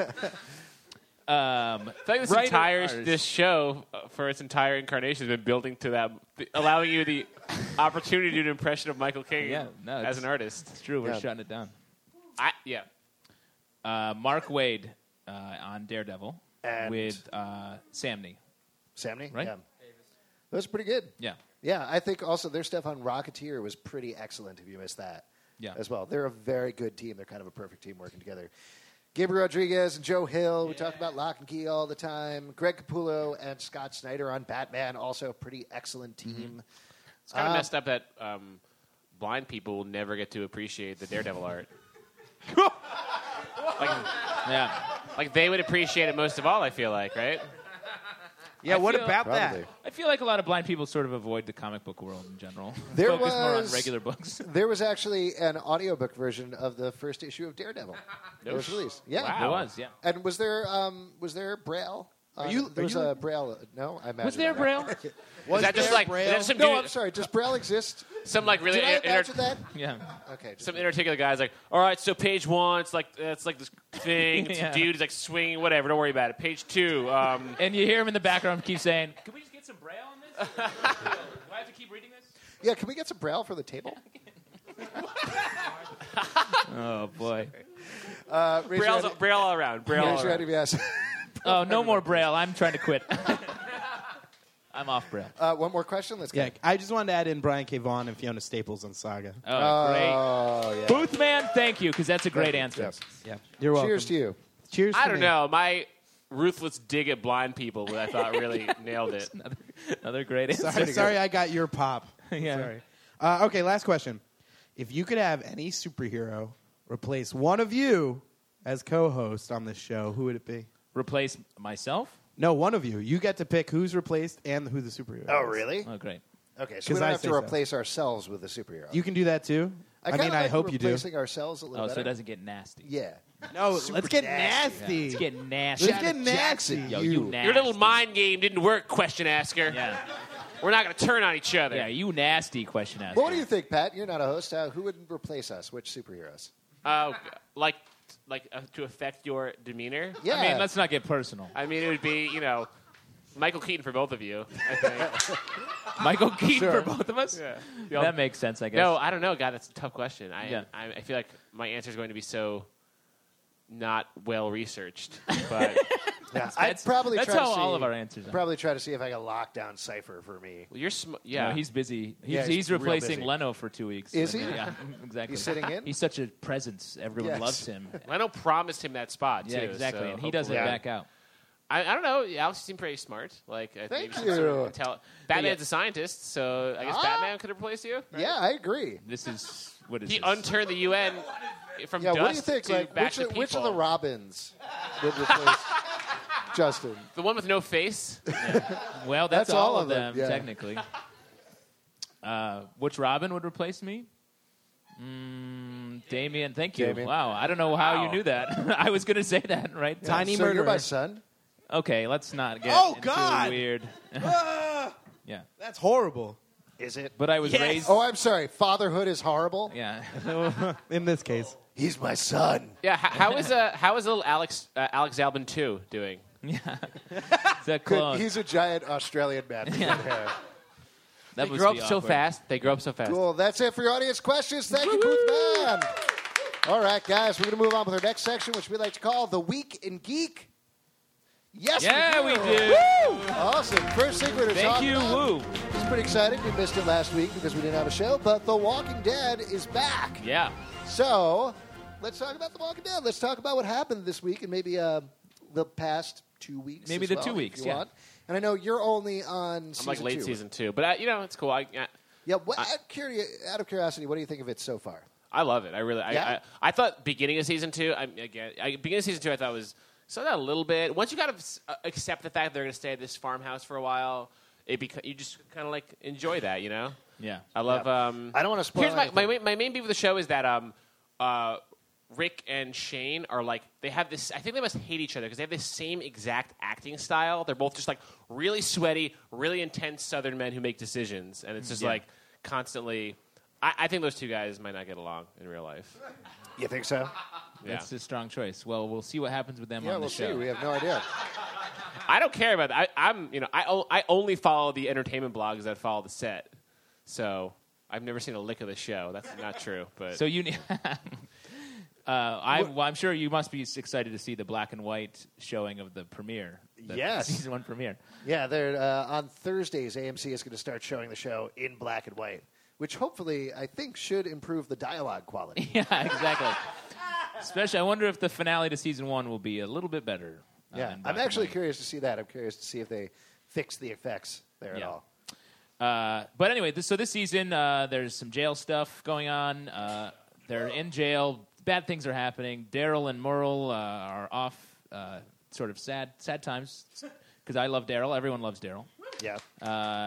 um, I think this writer entire artist. this show uh, for its entire incarnation has been building to that, th- allowing you the opportunity to do an impression of Michael Caine Yeah, no, as it's- an artist. It's true. We're Yeah. shutting it down. I, yeah. Uh, Mark Wade uh, on Daredevil And- with uh, Sam Neill. Samney? Right? Yeah. That was pretty good. Yeah. Yeah, I think also their stuff on Rocketeer was pretty excellent if you missed that Yeah. as well. They're a very good team. They're kind of a perfect team working together. Gabriel Rodriguez and Joe Hill, we talk about Lock and Key all the time. Greg Capullo and Scott Snyder on Batman, also a pretty excellent team. It's kind of Uh, messed up that um, blind people will never get to appreciate the Daredevil art. like, Yeah. like they would appreciate it most of all. I feel like, right? Yeah, I what feel- about Probably. that? I feel like a lot of blind people sort of avoid the comic book world in general. There Focus more on was- regular books. There was actually an audiobook version of the first issue of Daredevil that was released. Yeah. Wow. There was, yeah. And was there um, was there Braille? Uh, you- there are was you- a Braille. No, I imagine Was there that. Braille? Was Is that just there like is Braille? that just some No, dude, I'm sorry. Does Braille exist? some like really Did I inter- imagine that? Yeah. Okay. just- some inarticulate guy's like, all right, so page one, it's like it's like this thing, it's Yeah. a dude, he's like swinging, whatever. Don't worry about it. Page two, um, And you hear him in the background keep saying, "Can we just get some Braille on this? Do I have to keep reading this?" Yeah, can we get some Braille for the table? Oh boy. Uh, raise your braille's, hand- braille all around, braille all raise your hand around. if you ask. Oh, no more Braille. I'm trying to quit. I'm off Braille. Uh, one more question. Let's Yeah, go. I just wanted to add in Brian K. Vaughan and Fiona Staples on Saga. Oh, great. Oh, yeah. Booth man, thank you, because that's a great answer. Yes. Yeah, you're welcome. Cheers to you. Cheers. I to don't me. know. My ruthless dig at blind people, I thought really nailed it. Another, another great answer. Sorry, sorry, I got your pop. Yeah. Sorry. Uh, okay, last question. If you could have any superhero replace one of you as co-host on this show, who would it be? Replace myself? No, one of you. You get to pick who's replaced and who the superhero Oh, is. really? Oh, great. Okay, so 'Cause we don't I have to say so. replace ourselves with a superhero. You can do that too. I, kinda mean, I like hope you do. replacing ourselves a little Oh, better. so it doesn't get nasty. Yeah. No, Super let's get nasty. nasty. Let's get nasty. Let's get nasty. Jackson, Yo, you. you nasty. Your little mind game didn't work, question asker. Yeah. We're not going to turn on each other. Yeah, you nasty question asker. Well, what do you think, Pat? You're not a host. Uh, who would replace us? Which superheroes? Uh, like, like uh, to affect your demeanor. Yeah. I mean, let's not get personal. I mean, it would be, you know, Michael Keaton for both of you, I think. Michael Keaton Sure. for both of us? Yeah. That makes sense, I guess. No, I don't know. God, that's a tough question. I, Yeah. I, I feel like my answer is going to be so not well researched. But Yeah, I'd That's, probably that's try how to see, all of our answers are. Probably try to see if I can lock down Cipher for me. well, you're sm- yeah. No, he's busy. He's, Yeah, he's he's real replacing busy. Leno for two weeks. Is he? Yeah, exactly. He's sitting in? He's such a presence. Everyone Yes. loves him. Leno promised him that spot Yeah, too. exactly. so and he doesn't hopefully- back out. I, I don't know. Alex seemed pretty smart. Like, I Thank maybe some you. sort of intel- Batman's yeah. a scientist, so I guess Ah. Batman could replace you. right? Yeah, I agree. This is what is He this? unturned the U N from Yeah, dust what do you think? to Like, back which, to of- which of people. the Robins would replace Justin? The one with no face. Well, that's, That's all, all of of them, them, yeah. technically. Uh, which Robin would replace me? Mm, Damien, thank you. Damien. Wow, I don't know how Wow. you knew that. I was going to say that, right? Tiny so you're murderer. my son? Okay, let's not get Oh, into God. weird. Ah, Yeah, that's horrible. Is it? but I was Yes. raised. Oh, I'm sorry. Fatherhood is horrible? Yeah, In this case. He's my son. Yeah. How, how is uh, how is little Alex uh, Alex Albin two doing? yeah. It's a Good. clone. He's a giant Australian man. with good hair. That They must grow be up so awkward. fast. They grow up so fast. Cool. That's it for your audience questions. Thank you, Booth Man. All right, guys. We're going to move on with our next section, which we like to call The Week in Geek. Yes, Yeah, we we do. do. Awesome. First thing we're going to talk Thank you. about. Woo. It's pretty exciting. We missed it last week because we didn't have a show, but The Walking Dead is back. Yeah. So let's talk about The Walking Dead. Let's talk about what happened this week and maybe uh, the past two weeks. Maybe as the well, two if weeks, you yeah. want. And I know you're only on I'm season like late two. season two, but uh, you know it's cool. I I, Yeah. What, out, curi- out of curiosity, what do you think of it so far? I love it. I really. I, Yeah? I, I thought beginning of season two. I, again, I, beginning of season two, I thought was so that a little bit. Once you kind of uh, accept the fact that they're going to stay at this farmhouse for a while, it beca- you just kind of like enjoy that. You know. Yeah. I love. Yeah. Um, I don't want to spoil Here's my, anything. my main- my main beef with the show is that um, uh, Rick and Shane are like they have this. I think they must hate each other because they have the same exact acting style. They're both just like really sweaty, really intense Southern men who make decisions, and it's just Yeah. like constantly. I, I think those two guys might not get along in real life. You think so? Yeah. That's a strong choice. Well, we'll see what happens with them Yeah, on we'll the show. see. We have no idea. I don't care about that. I, I'm you know I o- I only follow the entertainment blogs that follow the set, so I've never seen a lick of the show. That's not true, but So you, ne- uh, I, well, I'm sure you must be excited to see the black and white showing of the premiere. The Yes. season one premiere. Yeah, they're uh, on Thursdays. A M C is going to start showing the show in black and white, which hopefully I think should improve the dialogue quality. Yeah, exactly. Especially, I wonder if the finale to season one will be a little bit better. uh, Yeah, in black I'm and actually white. curious to see that. I'm curious to see if they fix the effects there Yeah. at all. Uh, but anyway, this, so this season uh, there's some jail stuff going on. Uh, they're in jail. Bad things are happening. Daryl and Merle uh, are off. Uh, sort of sad, sad times. Because I love Daryl. Everyone loves Daryl. Yeah. Uh,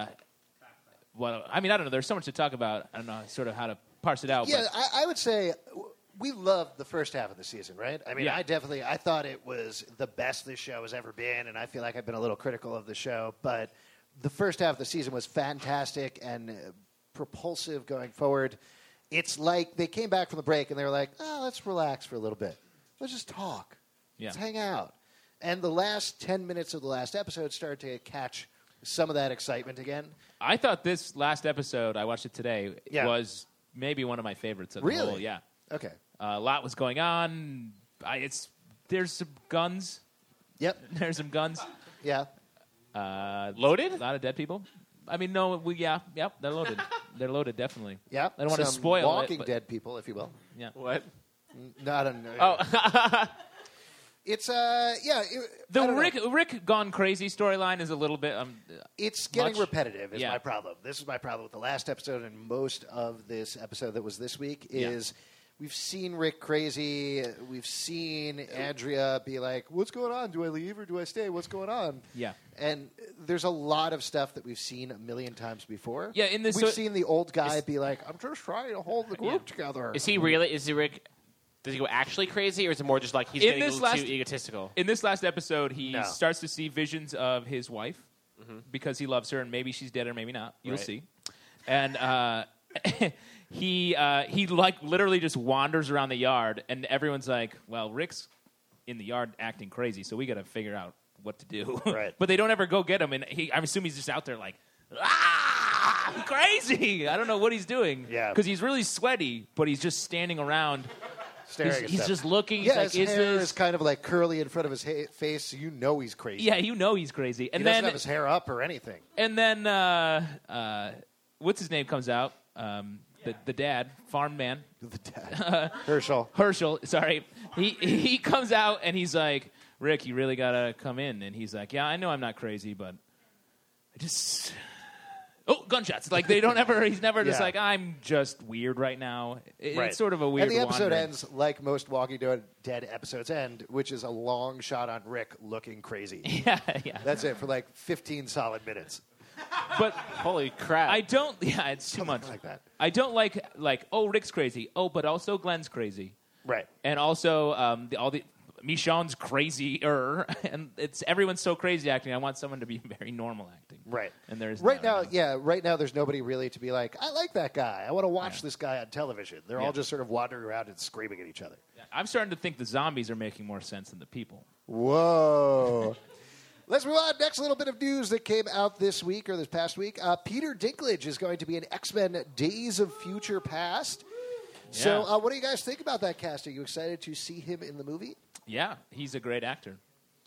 well, I mean, I don't know. There's so much to talk about. I don't know sort of how to parse it out. Yeah, but I, I would say w- we loved the first half of the season, right? I mean, Yeah. I definitely I thought it was the best this show has ever been, and I feel like I've been a little critical of the show, but the first half of the season was fantastic and uh, propulsive going forward. It's like they came back from the break and they were like, "Oh, let's relax for a little bit. Let's just talk. Yeah. Let's hang out." And the last ten minutes of the last episode started to catch some of that excitement again. I thought this last episode, I watched it today, Yeah. was maybe one of my favorites of Really? the whole. Yeah. Okay. Uh, a lot was going on. I, it's There's some guns. Yep. There's some guns. Yeah. Uh, Loaded? A lot of dead people. I mean, no, we yeah, yep, they're loaded. They're loaded, definitely. Yeah. I don't want to Some spoil Walking it. but- Dead people, if you will. Yeah. what? No, I don't know. Oh, It's uh yeah. It, The I don't know. Rick Rick gone crazy storyline is a little bit um. It's getting much. repetitive. Is Yeah. my problem. This is my problem with the last episode and most of this episode that was this week. Yeah. Is we've seen Rick crazy. We've seen Andrea be like, "What's going on? Do I leave or do I stay? What's going on?" Yeah. And there's a lot of stuff that we've seen a million times before. Yeah, in this- we've so- seen the old guy Is- be like, "I'm just trying to hold the group together." is he really? Is he Rick? Does he go actually crazy, or is it more just like he's In getting a this little last- too egotistical? In this last episode, he No. starts to see visions of his wife because he loves her, and maybe she's dead or maybe not. You'll Right. see. And uh, he uh, he like literally just wanders around the yard, and everyone's like, "Well, Rick's in the yard acting crazy, so we got to figure out what to do." Right. But they don't ever go get him, and he, I'm assuming he's just out there like, "Ah, I'm crazy!" I don't know what he's doing. Yeah. because he's really sweaty, but he's just standing around. Staring He's, at he's stuff. just looking. He's Yeah, like, his "Is hair this?" is kind of like curly in front of his ha- face. So you know he's crazy. Yeah, you know he's crazy. And he then doesn't have his hair up or anything. and then uh, uh, what's his name comes out? Um, the the dad, farm man, The dad, Herschel. Herschel. Sorry, he he comes out and he's like, "Rick, you really gotta come in." And he's like, "Yeah, I know I'm not crazy, but I just." Oh, gunshots! Like they don't ever. He's never just Yeah. like, I'm just weird right now. It- Right. It's sort of a weird. And the episode wandering. ends like most Walking Dead episodes end, which is a long shot on Rick looking crazy. Yeah, yeah. That's it for like fifteen solid minutes. But Holy crap! I don't. Yeah, it's too much. Something like that. I don't like like. Oh, Rick's crazy. Oh, but also Glenn's crazy. Right. And also, um, the, all the Michonne's crazier, and it's everyone's so crazy acting. I want someone to be very normal acting, Right. And there's right not now, yeah, right now there's nobody really to be like, I like that guy. I want to watch Yeah. this guy on television. They're Yeah. all just sort of wandering around and screaming at each other. I'm starting to think the zombies are making more sense than the people. Whoa. Let's move on. Next little bit of news that came out this week or this past week. Uh, Peter Dinklage is going to be in X-Men Days of Future Past. So Yeah. uh, what do you guys think about that cast? Are you excited to see him in the movie? Yeah, he's a great actor.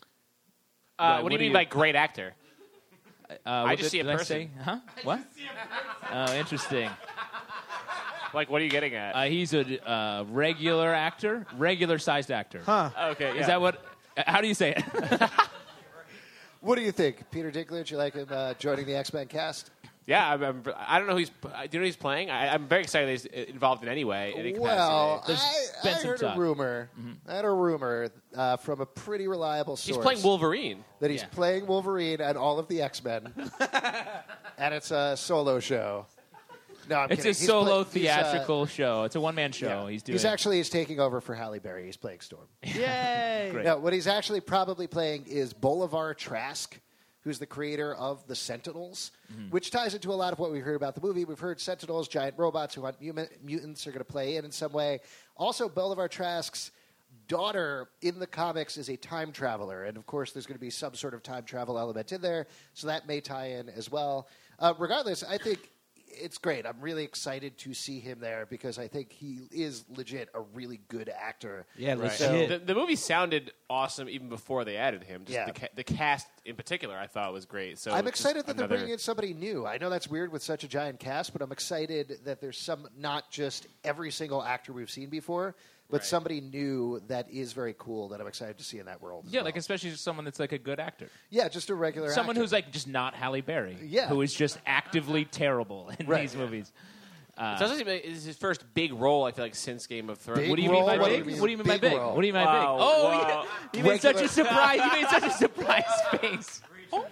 uh, what what do you do mean you- by great actor? Uh, what just did- see a did I person. say? Huh? What? Oh, interesting. Like, what are you getting at? Uh, he's a uh, regular actor, regular-sized actor. Huh. okay, yeah. Is that what? uh, How do you say it? What do you think? Peter Dinklage, you like him uh, joining the X-Men cast? Yeah, I'm, I'm, I don't know who he's. Do you know who he's playing? I, I'm very excited that he's involved in any way. Any Well, capacity. There's I, I been some heard talk. a rumor. I heard a rumor uh, from a pretty reliable source. he's playing Wolverine. that he's Yeah. playing Wolverine and all of the X-Men. And it's a solo show. No, I'm It's kidding. a He's solo play- he's, uh, theatrical show. It's a one-man show. yeah. He's doing. He's actually he's taking over for Halle Berry. He's playing Storm. Yay! Great. No, what he's actually probably playing is Bolivar Trask, who's the creator of the Sentinels, Mm-hmm. which ties into a lot of what we heard about the movie. We've heard Sentinels, giant robots who hunt mu- mutants, are going to play in in some way. Also, Bolivar Trask's daughter in the comics is a time traveler, and of course, there's going to be some sort of time travel element in there, so that may tie in as well. Uh, regardless, I think it's great. I'm really excited to see him there because I think he is legit a really good actor. Yeah, Right. legit. The, the movie sounded awesome even before they added him. Just Yeah. the, ca- the cast in particular, I thought was great. So I'm just excited that another- they're bringing in somebody new. I know that's weird with such a giant cast, but I'm excited that there's some, not just every single actor we've seen before, but Right. somebody new that is very cool that I'm excited to see in that world. as Yeah, well. like especially just someone that's like a good actor. yeah, just a regular Someone actor. who's like just not Halle Berry. Yeah. Who is just actively terrible in Right. these movies. It's also it's his first big role, I feel like, since Game of Thrones. Big What do you mean by role? big? What do you mean by Big big? role. What do you mean by big? Wow, Oh, wow. yeah. You made such a Regular- surprise. You made such a surprise face.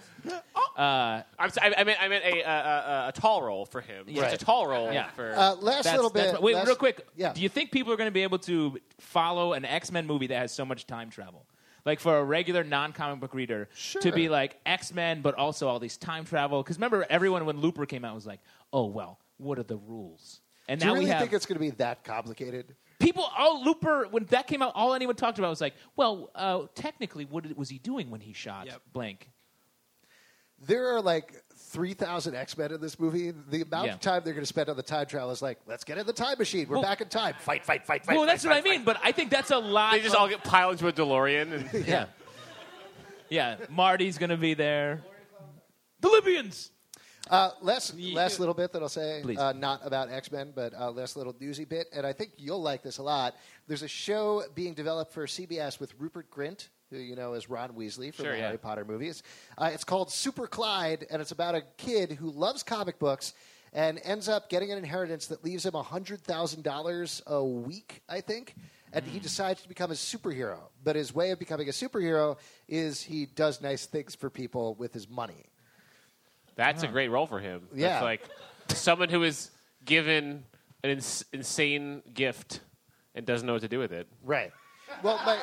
Uh, I'm sorry, I, I meant I meant a, a, a, a tall role for him. Yeah. Just a tall role Yeah. for. Uh, last that's, little that's bit. wait, last- real quick. Yeah. Do you think people are going to be able to follow an X-Men movie that has so much time travel? Like for a regular non-comic book reader to be Sure. like X-Men, but also all these time travel. Because remember, everyone when Looper came out was like, "Oh well, what are the rules?" And Do now you really we have think it's going to be that complicated? people. All Looper when that came out, all anyone talked about was like, "Well, uh, technically, what did, was he doing when he shot Yep. blank?" There are like three thousand X-Men in this movie. The amount Yeah. of time they're going to spend on the time travel is like, let's get in the time machine. We're Well- back in time. Fight, fight, fight, fight. well, that's fight, what I fight, mean. But I think that's a lot. they just of- all get piled into a DeLorean. And fight. yeah, yeah. Marty's going to be there. The Libyans. Uh, last, last little bit that I'll say, Please. uh, not about X-Men, but uh, last little newsy bit, and I think you'll like this a lot. There's a show being developed for C B S with Rupert Grint, who you know is Ron Weasley from Sure, the yeah. Harry Potter movies. Uh, it's called Super Clyde, and it's about a kid who loves comic books and ends up getting an inheritance that leaves him one hundred thousand dollars a week, I think. And he decides to become a superhero. But his way of becoming a superhero is he does nice things for people with his money. That's a great role for him. Yeah. That's like someone who is given an ins- insane gift and doesn't know what to do with it. Right. Well, my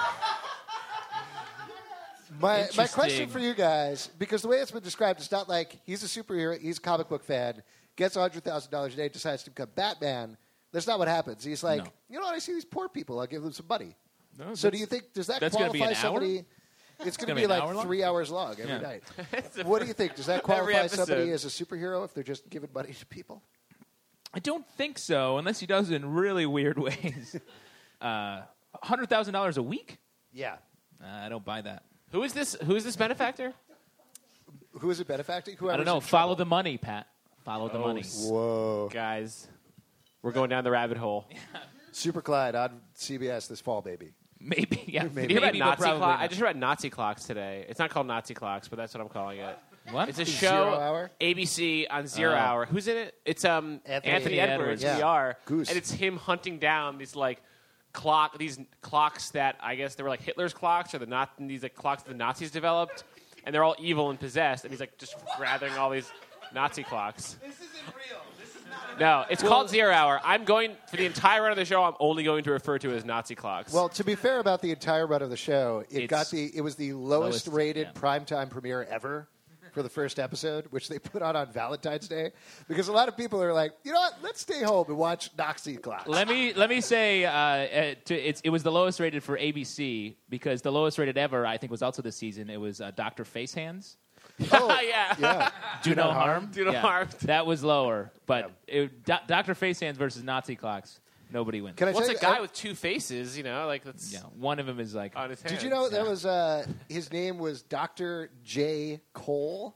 my, my question Interesting. for you guys, because the way it's been described, it's not like he's a superhero, he's a comic book fan, gets one hundred thousand dollars a day, decides to become Batman. That's not what happens. He's like, No. you know what, I see these poor people, I'll give them some money. No, So do that's- you think, does that that's gonna be qualify an hour? somebody? It's going to gonna be be an hour like long? three hours long every Yeah. night. What do you think? Does that Every qualify somebody episode. as a superhero if they're just giving money to people? I don't think so, unless he does it in really weird ways. uh, one hundred thousand dollars a week? Yeah. Uh, I don't buy that. Who is this? Who is this benefactor? Who is it benefacting? I Whoever's don't know. in Follow trouble. the money, Pat. Follow the Oh, money. s- Whoa. Guys, we're going down the rabbit hole. Super Clyde on C B S this fall, baby. Maybe, yeah. Maybe. Maybe, You read but Nazi probably clock? I not. just read Nazi clocks today. It's not called Nazi clocks, but that's what I'm calling it. What? It's a Zero show, Hour? A B C on Zero Oh. Hour. Who's in it? It's um Anthony Anthony, Edwards. Edwards. Yeah. V R, Goose. and it's him hunting down these like clock, these clocks that I guess they were like Hitler's clocks or the not these like clocks that the Nazis developed, and they're all evil and possessed. And he's like just gathering all these Nazi clocks. This isn't real. This is not. No, it's called Zero Hour. I'm going for the entire run of the show. I'm only going to refer to it as Nazi clocks. Well, to be fair about the entire run of the show, it It's got the it was the lowest, lowest, rated yeah. primetime premiere ever for the first episode, which they put on on Valentine's Day, because a lot of people are like, you know what, let's stay home and watch Nazi clocks. Let me let me say uh, uh, to, it's, it was the lowest rated for A B C because the lowest rated ever I think was also this season. It was uh, Doctor Facehands. Oh, yeah. yeah. Do no harm. Do no Yeah. harm. That was lower, but it, Do- Doctor Facehands versus Nazi clocks. Nobody wins. Can I What's tell a you, guy uh, with two faces? You know, like that's Yeah, one of them is like on his hand. Did you know that was uh, his name was Doctor J. Cole?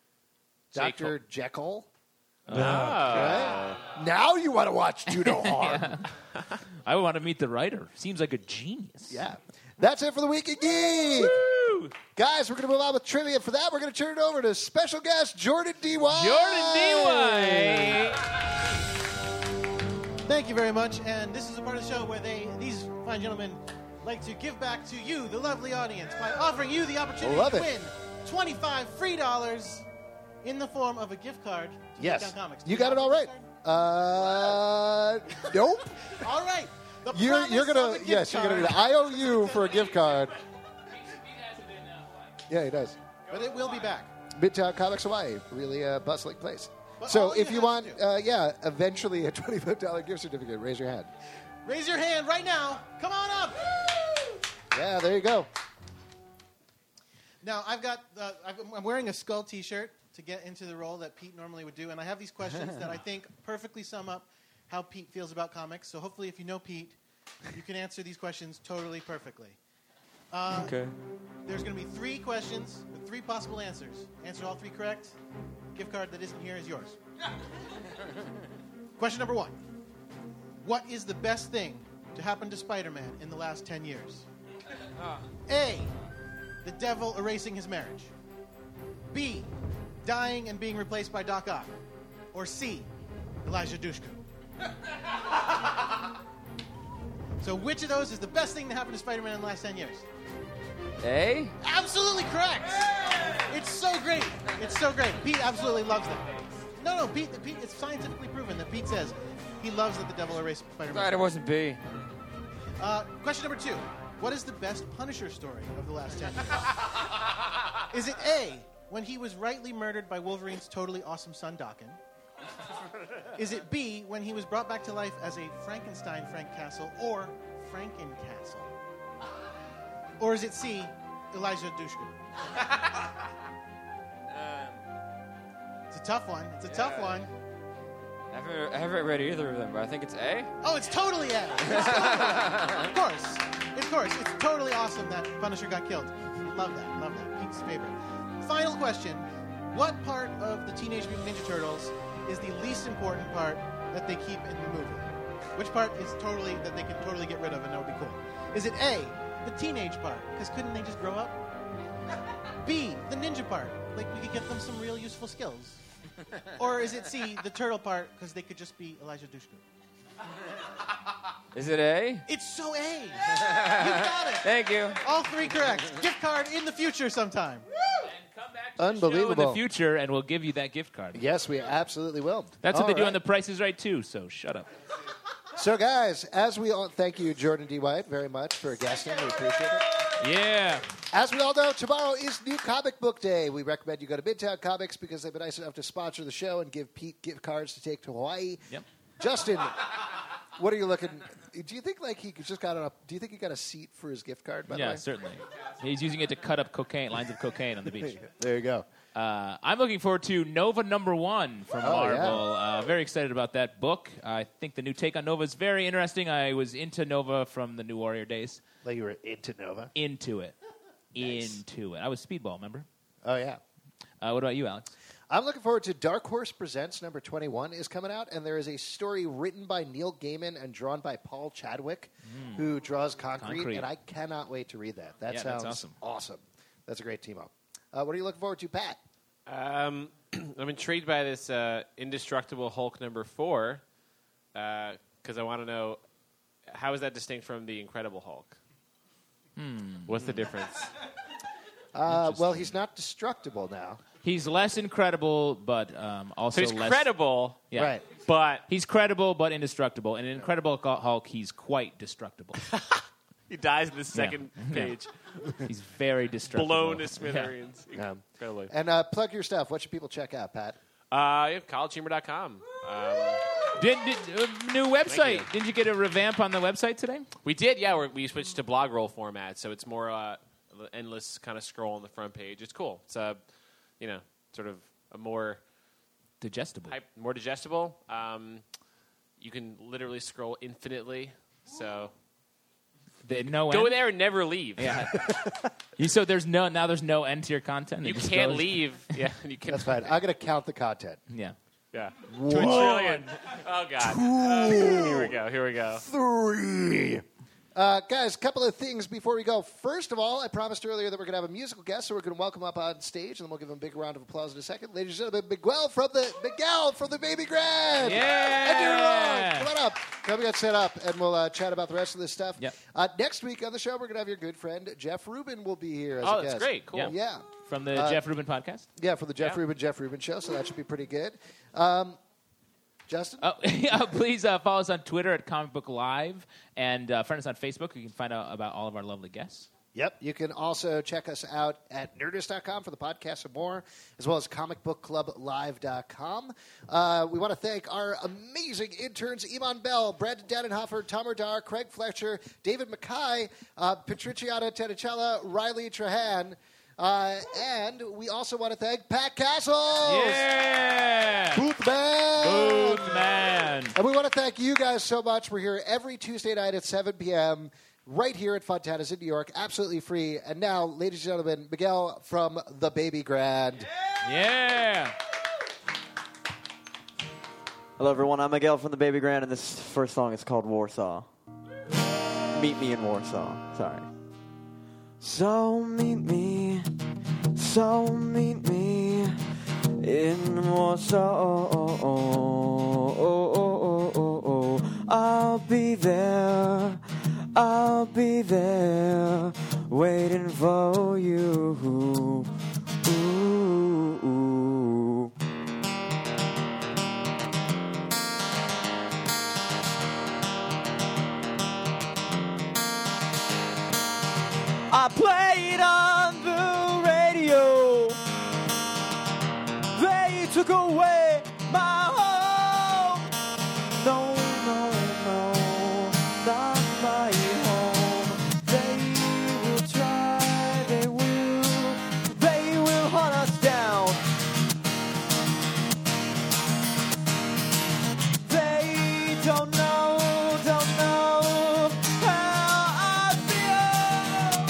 J. Doctor Jekyll? Oh. Right? Now you want to watch Do No Harm. I want to meet the writer. Seems like a genius. Yeah. That's it for the Week in Geek. Woo! Guys, we're going to move on with trivia. For that, we're going to turn it over to special guest Jordan D Y. Jordan D Y. Thank you very much. And this is a part of the show where they, these fine gentlemen, like to give back to you, the lovely audience, by offering you the opportunity Love to it. win twenty-five free dollars in the form of a gift card to Yes. Geektown Comics. You got it all right. Uh, nope. All right. The You're, promise you're of going the to, gift yes, you're going to card, do I O U for a gift card. Yeah, he does. But it will be back. Midtown Comics Hawaii, really a bustling place. But So all if you you have want, to do- uh, yeah, eventually a twenty-five dollars gift certificate, raise your hand. Raise your hand right now. Come on up. Yeah, there you go. Now, I've got, uh, I've- I'm wearing a Skull t-shirt to get into the role that Pete normally would do, and I have these questions that I think perfectly sum up how Pete feels about comics. So hopefully, if you know Pete, you can answer these questions totally perfectly. Uh, Okay. There's going to be three questions with three possible answers. Answer all three correct. Gift card that isn't here is yours. Question number one. What is the best thing to happen to Spider-Man in the last ten years? A. The devil erasing his marriage. B. Dying and being replaced by Doc Ock. Or C. Elijah Dushku. So which of those is the best thing to happen to Spider-Man in the last ten years? A? Absolutely correct. It's so great. It's so great. Pete absolutely loves them. No, no, Pete, Pete. It's scientifically proven that Pete says he loves that the devil erased Spider-Man. Glad it wasn't B. Uh, question number two. What is the best Punisher story of the last ten years? Is it A, when he was rightly murdered by Wolverine's totally awesome son, Daken? Is it B, when he was brought back to life as a Frankenstein Frank Castle or Frankencastle? Or is it C, Elijah Dushku? It's a tough one. It's a tough one. I haven't, I haven't read either of them, but I think it's A. Oh, it's totally A. It's totally A. Of course. Of course. It's totally awesome that Punisher got killed. Love that. Love that. Pete's favorite. Final question. What part of the Teenage Mutant Ninja Turtles is the least important part that they keep in the movie? Which part is totally, that they can totally get rid of and that would be cool? Is it A, the teenage part? Because couldn't they just grow up? B, the ninja part? Like we could get them some real useful skills. Or is it C, the turtle part? Because they could just be Elijah Dushku. Is it A? It's so A. You got it. Thank you. All three correct. Gift card in the future sometime. Come back to the show in Unbelievable. the future, and we'll give you that gift card. Yes, we absolutely will. That's what All they do right. on The Price is Right too. So shut up. So, guys, as we all thank you, Jordan D. White, very much for guesting. We appreciate it. Yeah. As we all know, tomorrow is New Comic Book Day. We recommend you go to Midtown Comics because they've been nice enough to sponsor the show and give Pete gift cards to take to Hawaii. Yep. Justin, what are you looking? Do you think like he just got a? Do you think he got a seat for his gift card? By the Yeah, way? certainly. He's using it to cut up cocaine, lines of cocaine on the beach. There you go. Uh, I'm looking forward to Nova Number One from Oh, Marvel. Uh, very excited about that book. I think the new take on Nova is very interesting. I was into Nova from the New Warrior days. Like you were into Nova. Into it. Nice. Into it. I was Speedball, remember? Oh yeah. Uh, what about you, Alex? I'm looking forward to Dark Horse Presents number twenty-one is coming out, and there is a story written by Neil Gaiman and drawn by Paul Chadwick, Mm. who draws Concrete, Concrete. and I cannot wait to read that. That Yeah, that's sounds awesome. awesome. That's a great team up. Uh, what are you looking forward to, Pat? Um, I'm intrigued by this uh, Indestructible Hulk number four because I want to know how is that distinct from the Incredible Hulk? Hmm. What's the difference? Uh, well, he's not destructible now. He's less incredible, but um, also So he's less credible, Yeah. Right. but He's credible but indestructible. In Incredible Hulk, he's quite destructible. he dies in the second Yeah. page, He's very destructible. blown to smithereens. Yeah. Incredibly. And uh, plug your stuff. What should people check out, Pat? Uh, yeah, college humor dot com. Um, Did, did uh, new website? you. Didn't you get a revamp on the website today? we did, yeah. We're, we switched to blog roll format, so it's more uh, endless kind of scroll on the front page. It's cool. It's a, you know, sort of a more Digestible. hype, more digestible. Um, you can literally scroll infinitely. So The- no go end? there and never leave. Yeah. you, so there's no now. There's no end to your content. It You just can't goes- leave. Yeah, you can. That's fine. I'm going to count the content. Yeah. Yeah. To a trillion. Oh God. Oh, here we go. Here we go. Three. Uh, guys, a couple of things before we go. First of all, I promised earlier that we're going to have a musical guest, so we're going to welcome up on stage, and then we'll give him a big round of applause in a second. Ladies and gentlemen, Miguel from the Miguel from the Baby Grand. Yeah. And you're wrong. Come on up. Come get set up, and we'll uh, chat about the rest of this stuff. Yep. Uh, next week on the show, we're going to have your good friend Jeff Rubin will be here as Oh, a that's guest. great. Cool. Yeah. Yeah. From the Uh, Jeff Rubin podcast. Yeah, for the Jeff Yeah. Rubin Jeff Rubin show, so that should be pretty good. Um, Justin? Oh, yeah, please uh, follow us on Twitter at Comic Book Live and uh, friend us on Facebook. You can find out about all of our lovely guests. Yep. You can also check us out at nerdist dot com for the podcast and more, as well as comic book club live dot com. Uh, we want to thank our amazing interns, Iman Bell, Brandon Dannenhofer, Tom Ardar, Craig Fletcher, David Mackay, uh, Patriciana Tenicella, Riley Trahan. Uh, and we also want to thank Pat Castles. Yeah! Booth Man. Booth Man. And we want to thank you guys so much. We're here every Tuesday night at seven p.m. right here at Fontana's in New York, absolutely free. And now, ladies and gentlemen, Miguel from the Baby Grand. Yeah! Hello, everyone. I'm Miguel from the Baby Grand, and this first song is called Warsaw. Meet me in Warsaw. Sorry. So meet me, so meet me in Warsaw. I'll be there, I'll be there, waiting for you. Ooh. I played on the radio. They took away my home. No, no, no, not my home. They will try, they will, they will hunt us down. They don't know, don't know how I feel.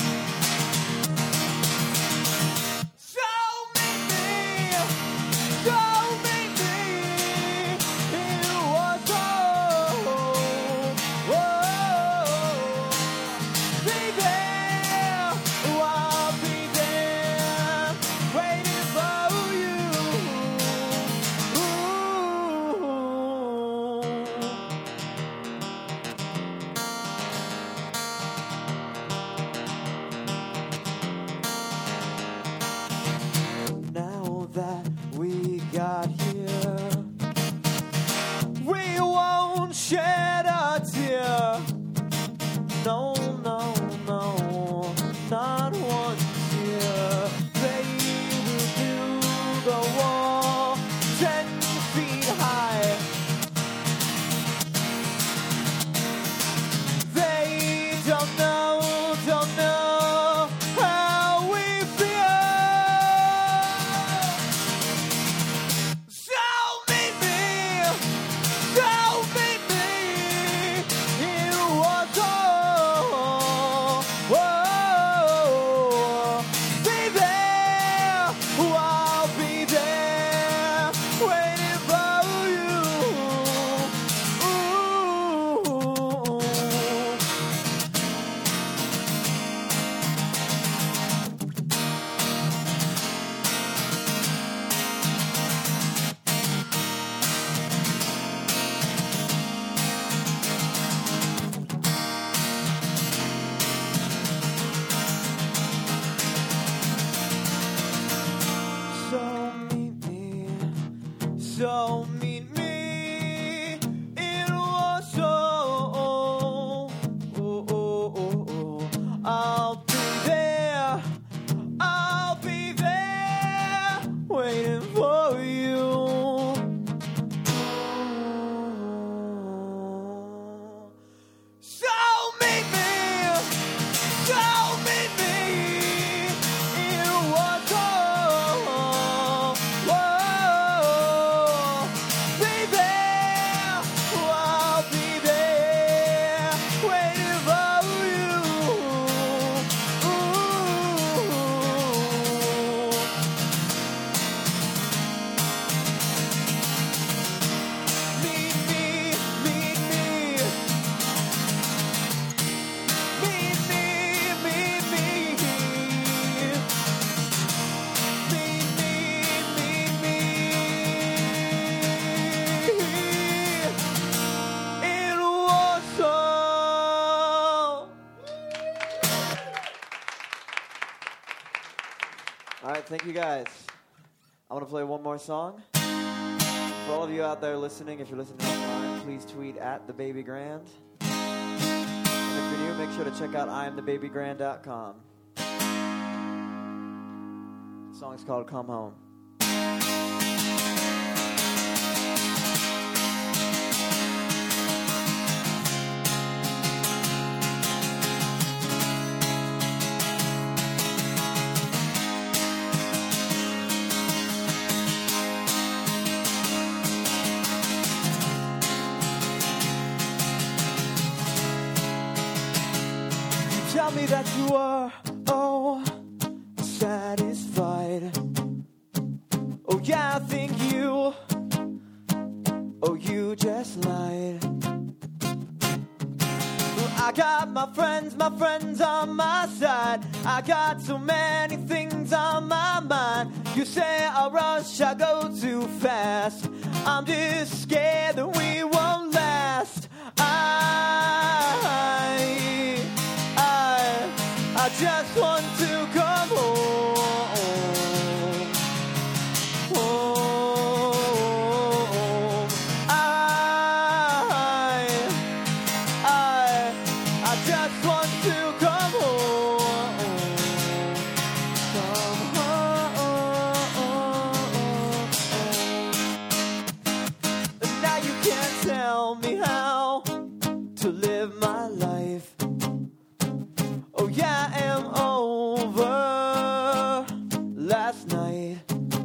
So meet me, so meet me So meet me in Warsaw. Oh, oh, oh, oh. I'll be there. I'll be there waiting for you. So meet me. So meet me in Warsaw. Whoa, baby, I'll be there waiting for you. Ooh. Meet me, meet me. Meet me, meet me. Meet me, meet me. In Warsaw. All right, thank you guys. I want to play one more song. For all of you out there listening, if you're listening online, please tweet at the Baby Grand. And if you're new, make sure to check out I am the baby grand dot com. The song's called Come Home. Tell me that you are, oh, satisfied. Oh, yeah, I think you, oh, you just lied. I got my friends, my friends on my side. I got so many things on my mind. You say I rush, I go too fast. I'm just scared that we won't last. I, I, I just want to come home. Home. I, I, I just want to come home. Come home. Now you can't tell me how to live my life. Oh yeah, I am over last night.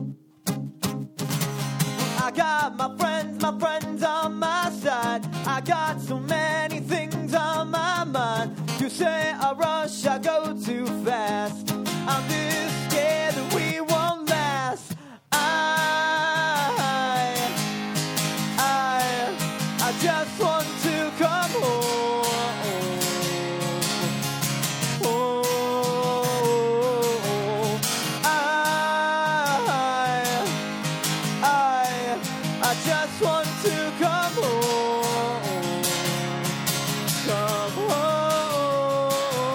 I got my friends, my friends on my side. I got so many things on my mind. You say I rush, I go too fast. I'm just scared that we won't last. I, I, I just want to come home. Oh, I, I, I just want to come home. Come home.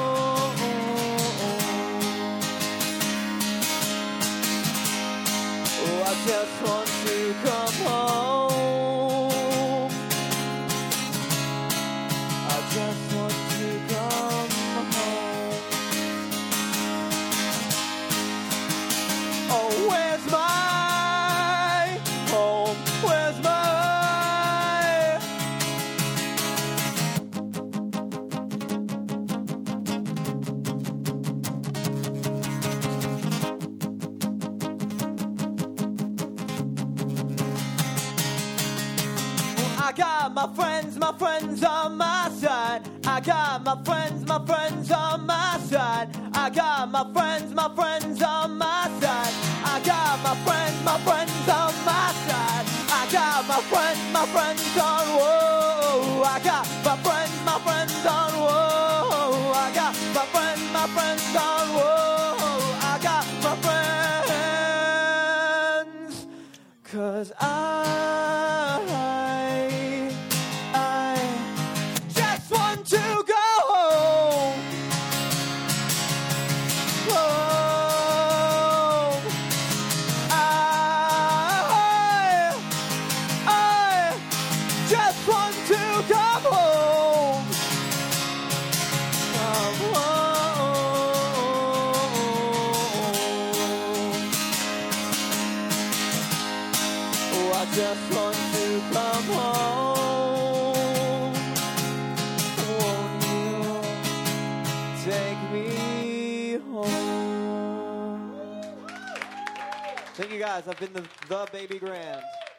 Oh, I just want to come home. I just want to come home. Oh, where's my home? Where's my I got my friends, my friends on my side. I got my friends, my friends on my side. I got my friends, my friends on my side. I got my friends, my friends on my side. I got my friends, my friends on whoa. I got my friends, my friends on whoa. I got my friends, my friends on whoa. I got my friends. Cause I to go home, home. I, I just want to come home. Won't you take me home? Thank you guys. I've been the, the Baby Grand.